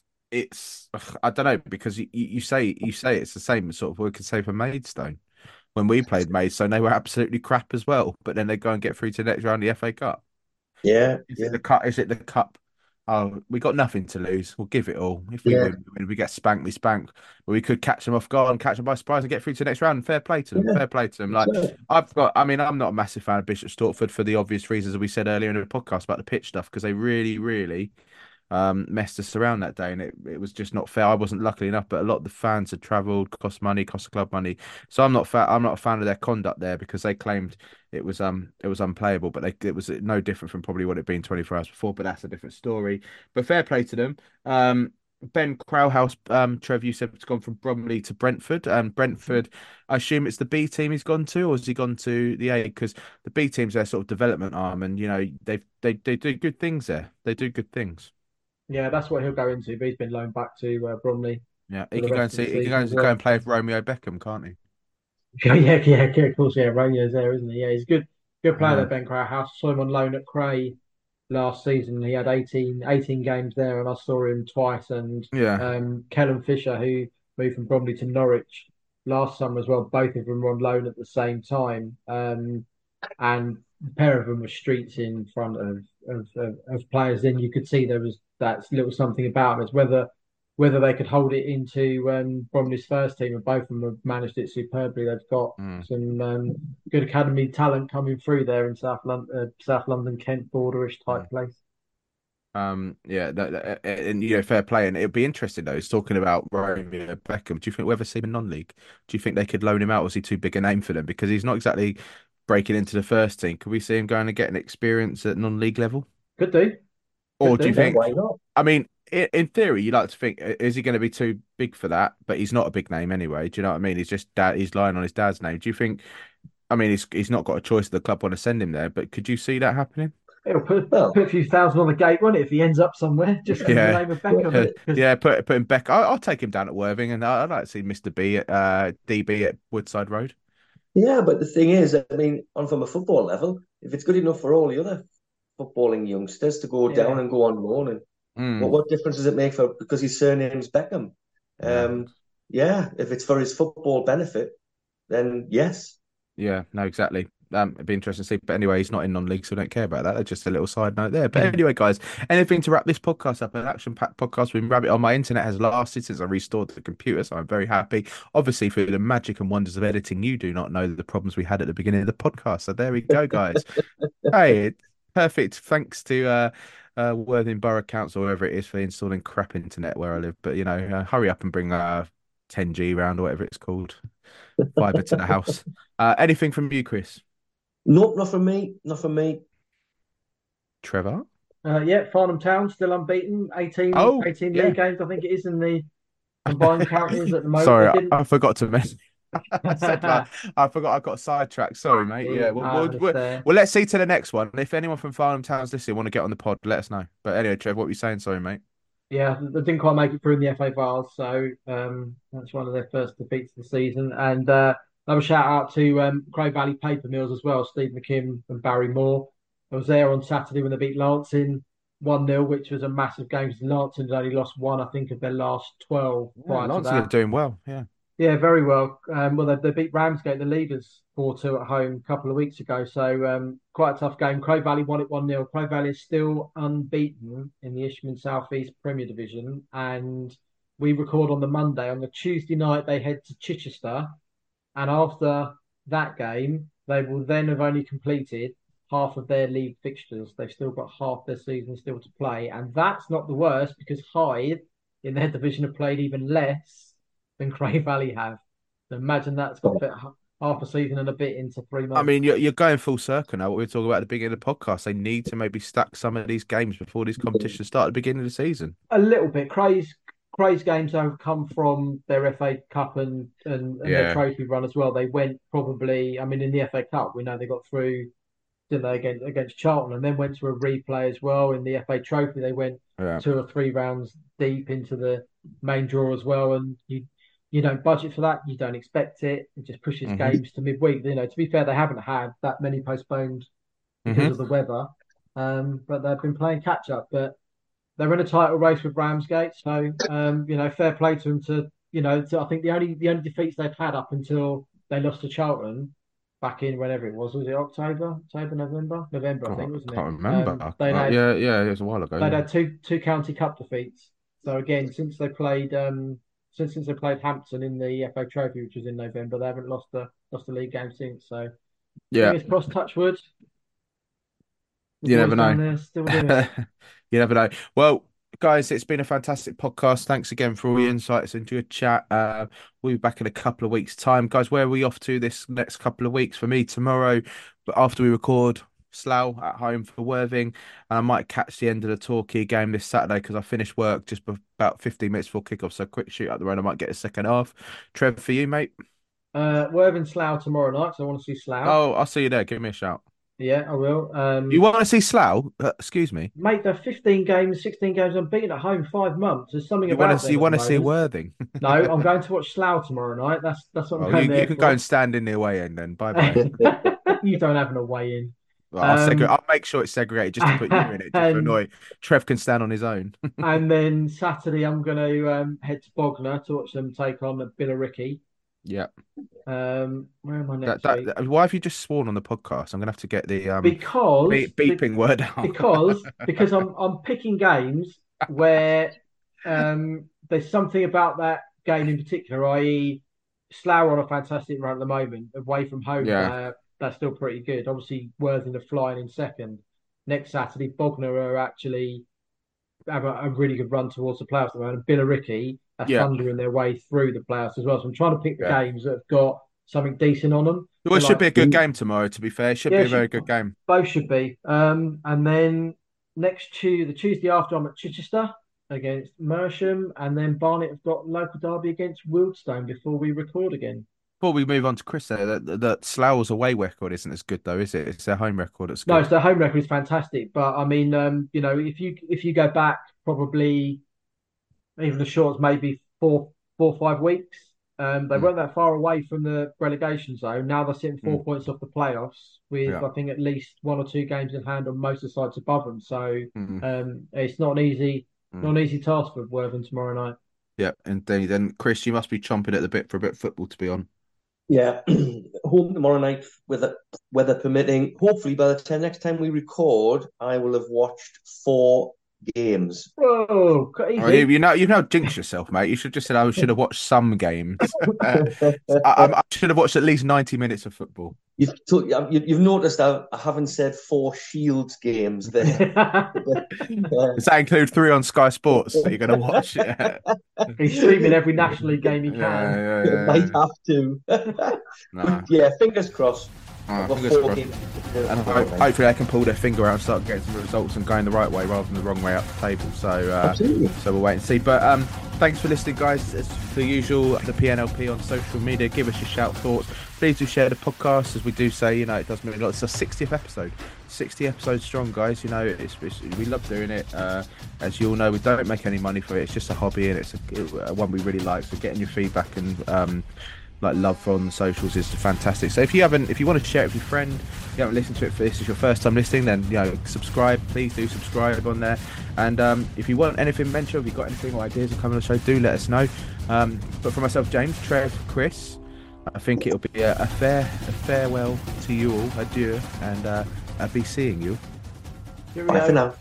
it's ugh, I don't know because you, you say you say it's the same sort of we could say for Maidstone. When we played Maidstone, they were absolutely crap as well. But then they go and get through to the next round of the F A Cup. Yeah, Is it yeah, the cup? Is it the cup? Oh, we got nothing to lose. We'll give it all. If we yeah, win, we win. If we get spanked, we spank. But we could catch them off guard and catch them by surprise and get through to the next round. Fair play to them. yeah. Fair play to them. That's Like it. I've got. I mean, I'm not a massive fan of Bishop Stortford for the obvious reasons that we said earlier in the podcast about the pitch stuff because they really, really um, messed us around that day, and it, it was just not fair. I wasn't lucky enough, but a lot of the fans had travelled, cost money, cost the club money. So I'm not fa- I'm not a fan of their conduct there because they claimed it was um it was unplayable, but they, it was no different from probably what it'd been twenty-four hours before. But that's a different story. But fair play to them. Um, Ben Crowhouse, um, Trev, you said it's gone from Bromley to Brentford. And Brentford, I assume it's the B team he's gone to, or has he gone to the A? Because the B team's their sort of development arm, and you know they they they do good things there. They do good things. Yeah, that's what he'll go into. But he's been loaned back to uh, Bromley Yeah, for he the can go and rest of the see. He can go season and as go well. and play with Romeo Beckham, can't he? Yeah, yeah, yeah, yeah, of course, yeah. Romeo there, isn't he? Yeah, he's a good, good player, Yeah, that Ben Crowhouse. Saw him on loan at Cray last season. He had eighteen, eighteen games there, and I saw him twice. And yeah, um, Kellen Fisher, who moved from Bromley to Norwich last summer as well, both of them were on loan at the same time. Um, and a pair of them were streets in front of of, of, of players, then you could see there was that little something about them. It's whether whether they could hold it into um, Bromley's first team, and both of them have managed it superbly. They've got Mm. some um, good academy talent coming through there in South London, uh, South London, Kent borderish type Mm. place. Um, yeah, that, that- and you know, fair play, and it'd be interesting though. He's talking about Romeo Beckham. Do you think we'll ever see him in non-league? Do you think they could loan him out, or is he too big a name for them? Because he's not exactly breaking into the first team. Could we see him going and getting experience at non-league level? Could do. Or Could do you do. Yeah, think? why not? I mean, in, in theory, you like to think, i- is he going to be too big for that? But he's not a big name anyway. Do you know what I mean? He's just dad. He's lying on his dad's name. Do you think? I mean, he's he's not got a choice. The club want to send him there, but could you see that happening? It'll put, Well, put a few thousand on the gate, won't it, if he ends up somewhere, just in the Yeah. name of Beckham? Yeah. 'Cause- Yeah, put put him back. I, I'll take him down at Worthing, and I, I'd like to see Mister B at uh, D B at Woodside Road. yeah, but the thing is, I mean, on from a football level, if it's good enough for all the other footballing youngsters to go Yeah. down and go on loan, and Mm. what what difference does it make for because his surname's Beckham? Yeah. Um, yeah, if it's for his football benefit, then yes. Yeah, no, exactly. Um, it'd be interesting to see. But anyway, he's not in non-league, so I don't care about that. That's just a little side note there. But anyway, guys, anything to wrap this podcast up? An action-packed podcast with Rabbit on. My internet has lasted since I restored the computer, so I'm very happy. Obviously, through the magic and wonders of editing, you do not know the problems we had at the beginning of the podcast. So there we go, guys. Hey, perfect. Thanks to uh, uh, Worthing Borough Council, wherever it is, for installing crap internet where I live. But you know, uh, hurry up and bring uh, ten G round or whatever it's called, fiber to the house. Uh, anything from you, Chris? Nope, not from me. Not from me. Trevor? Uh, yeah, Farnham Town still unbeaten. eighteen, Oh, eighteen yeah. league games, I think it is, in the combined counties at the moment. Sorry, They I, didn't- I forgot to mention. I said that. I forgot I got sidetracked. Sorry, mate. Yeah, we'll, Ah, we'll, it's we'll, there. well, let's see to the next one. If anyone from Farnham Town's listening want to get on the pod, let us know. But anyway, Trev, what were you saying? Sorry, mate. Yeah, they didn't quite make it through in the F A Vase, so um, that's one of their first defeats of the season. And uh, another shout out to um, Cray Valley Paper Mills as well, Steve McKim and Barry Moore. I was there on Saturday when they beat Lancing one nil, which was a massive game because Lancing had only lost one, I think, of their last twelve prior to Lancing are that. doing well. Yeah. Yeah, very well. Um, well, they, they beat Ramsgate, the leaders, four two at home a couple of weeks ago. So um, quite a tough game. Cray Valley won it one nil. Cray Valley is still unbeaten in the Ishman South East Premier Division. And we record on the Monday. On the Tuesday night, they head to Chichester. And after that game, they will then have only completed half of their league fixtures. They've still got half their season still to play. And that's not the worst because Hyde in their division have played even less than Cray Valley have. So imagine that's got fit half a season and a bit into three months. I mean, you're, you're going full circle now. What we were talking about at the beginning of the podcast, they need to maybe stack some of these games before these competitions start at the beginning of the season. A little bit. Cray's Cray's games have come from their F A Cup and, and, and Yeah. their trophy run as well. They went probably, I mean, in the F A Cup, we know they got through, didn't they, against, against Charlton, and then went to a replay as well. In the F A Trophy, they went Yeah. two or three rounds deep into the main draw as well. And you you don't budget for that, you don't expect it. It just pushes Mhm. games to midweek. You know, to be fair, they haven't had that many postponed because Mhm. of the weather, um, but they've been playing catch up. But they're in a title race with Ramsgate, so um, you know, fair play to them. To you know, to, I think the only the only defeats they've had up until they lost to Charlton back in whenever it was, was it October, October, November, November, I God, think, I wasn't can't it? remember. Um, they'd Uh, had yeah, yeah, it was a while ago. they'd yeah. had two two county cup defeats. So again, since they played um since since they played Hampton in the F A Trophy, which was in November, they haven't lost the lost the league game since. So Yeah, fingers crossed, touch wood. The you boys never down know. there still doing it. You never know. Well, guys, it's been a fantastic podcast. Thanks again for all your insights into your chat. Uh, we'll be back in a couple of weeks' time. Guys, where are we off to this next couple of weeks? For me, tomorrow, but after we record, Slough at home for Worthing. And I might catch the end of the Torquay game this Saturday because I finished work just be- about fifteen minutes before kickoff. So quick shoot up the road. I might get a second half. Trev, for you, mate? Uh, Worthing Slough tomorrow night, so I want to see Slough. Oh, I'll see you there. Give me a shout. Yeah, I will. Um, You want to see Slough? Uh, excuse me. mate, they're fifteen games, sixteen games unbeaten at home, five months. There's something You about want to them see? You at want the to see moment. Worthing? No, I'm going to watch Slough tomorrow night. That's that's what I'm Well, going you, there you can for. go and stand in the away end then. Bye bye. You don't have an away in. Well, I'll, Um, segre- I'll make sure it's segregated just to put you in it, just to and- annoy. Trev can stand on his own. And then Saturday, I'm going to um, head to Bognor to watch them take on Billericay. Yeah. Um, where am I That, next that, week? that- why have you just sworn on the podcast? I'm gonna have to get the um Because beep, beeping word out. because because I'm I'm picking games where um there's something about that game in particular, that is. Slough are on a fantastic run at the moment. Away from home, Yeah. they're they're still pretty good. Obviously, Worthing are flying in second. Next Saturday, Bognor are actually have a, a really good run towards the playoffs at the moment. And Billericay are Yeah. thundering their way through the playoffs as well. So I'm trying to pick the Yeah. games that have got something decent on them. Well, it So should be like, a good game tomorrow, to be fair. It should yeah, be a very should, good game. both should be. Um, and then next Tuesday, the Tuesday after, I'm at Chichester against Mersham, and then Barnet have got local derby against Wildstone before we record again. Before we move on to Chris, there, that, that Slough's away record isn't as good though, is it? It's their home record that's No, good. so their home record is fantastic, but I mean, um, you know, if you if you go back probably even as short as maybe four four five weeks, um, they Mm. weren't that far away from the relegation zone. Now they're sitting four Mm. points off the playoffs, with Yeah. I think at least one or two games in hand on most of the sides above them. So Mm. um, it's not an easy Mm. not an easy task for Worthing tomorrow night. Yeah, indeed. And Chris, you must be chomping at the bit for a bit of football to be on. Yeah, home tomorrow night, weather, weather permitting. Hopefully, by the time next time we record, I will have watched four games. Whoa, Oh, you, easy. you know, you've now jinxed yourself, mate. You should just said I should have watched some games. Uh, I, I should have watched at least ninety minutes of football. You've to, you've noticed I, I haven't said four Shields games there. Does that include three on Sky Sports that you're going to watch? Yeah. He's streaming every National League game he can. Yeah, yeah, yeah. Might have to. No. Yeah, fingers crossed. Oh, I've got fingers four crossed. games. And ho- hopefully they can pull their finger out and start getting some results and going the right way rather than the wrong way up the table. So, uh, Absolutely. so we'll wait and see. But um, thanks for listening, guys. As per usual, the P N L P on social media. Give us your shout thoughts. Please do share the podcast, as we do say. You know, it does mean a lot. It's our sixtieth episode, sixty episodes strong, guys. You know, it's, it's we love doing it. Uh, as you all know, we don't make any money for it. It's just a hobby, and it's a, a one we really like. So getting your feedback and um, like love from the socials is fantastic. So if you haven't, if you want to share it with your friend, you haven't listened to it for this is your first time listening, then you know, subscribe. Please do subscribe on there. And um, if you want anything mentioned, if you've got anything or ideas of coming on the show, do let us know. Um, but for myself, James, Trev, Chris, I think it'll be a, a fair, a farewell to you all. Adieu, and uh, I'll be seeing you. Bye for now.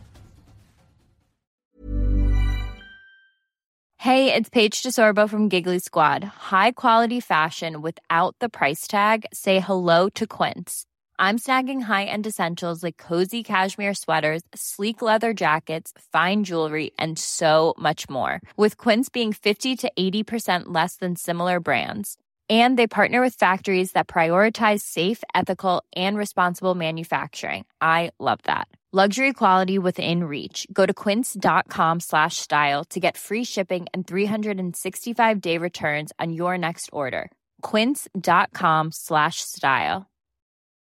Hey, it's Paige DeSorbo from Giggly Squad. High quality fashion without the price tag. Say hello to Quince. I'm snagging high-end essentials like cozy cashmere sweaters, sleek leather jackets, fine jewelry, and so much more. With Quince being fifty to eighty percent less than similar brands. And they partner with factories that prioritize safe, ethical, and responsible manufacturing. I love that. Luxury quality within reach. Go to quince.com slash style to get free shipping and three sixty-five day returns on your next order. Quince.com slash style.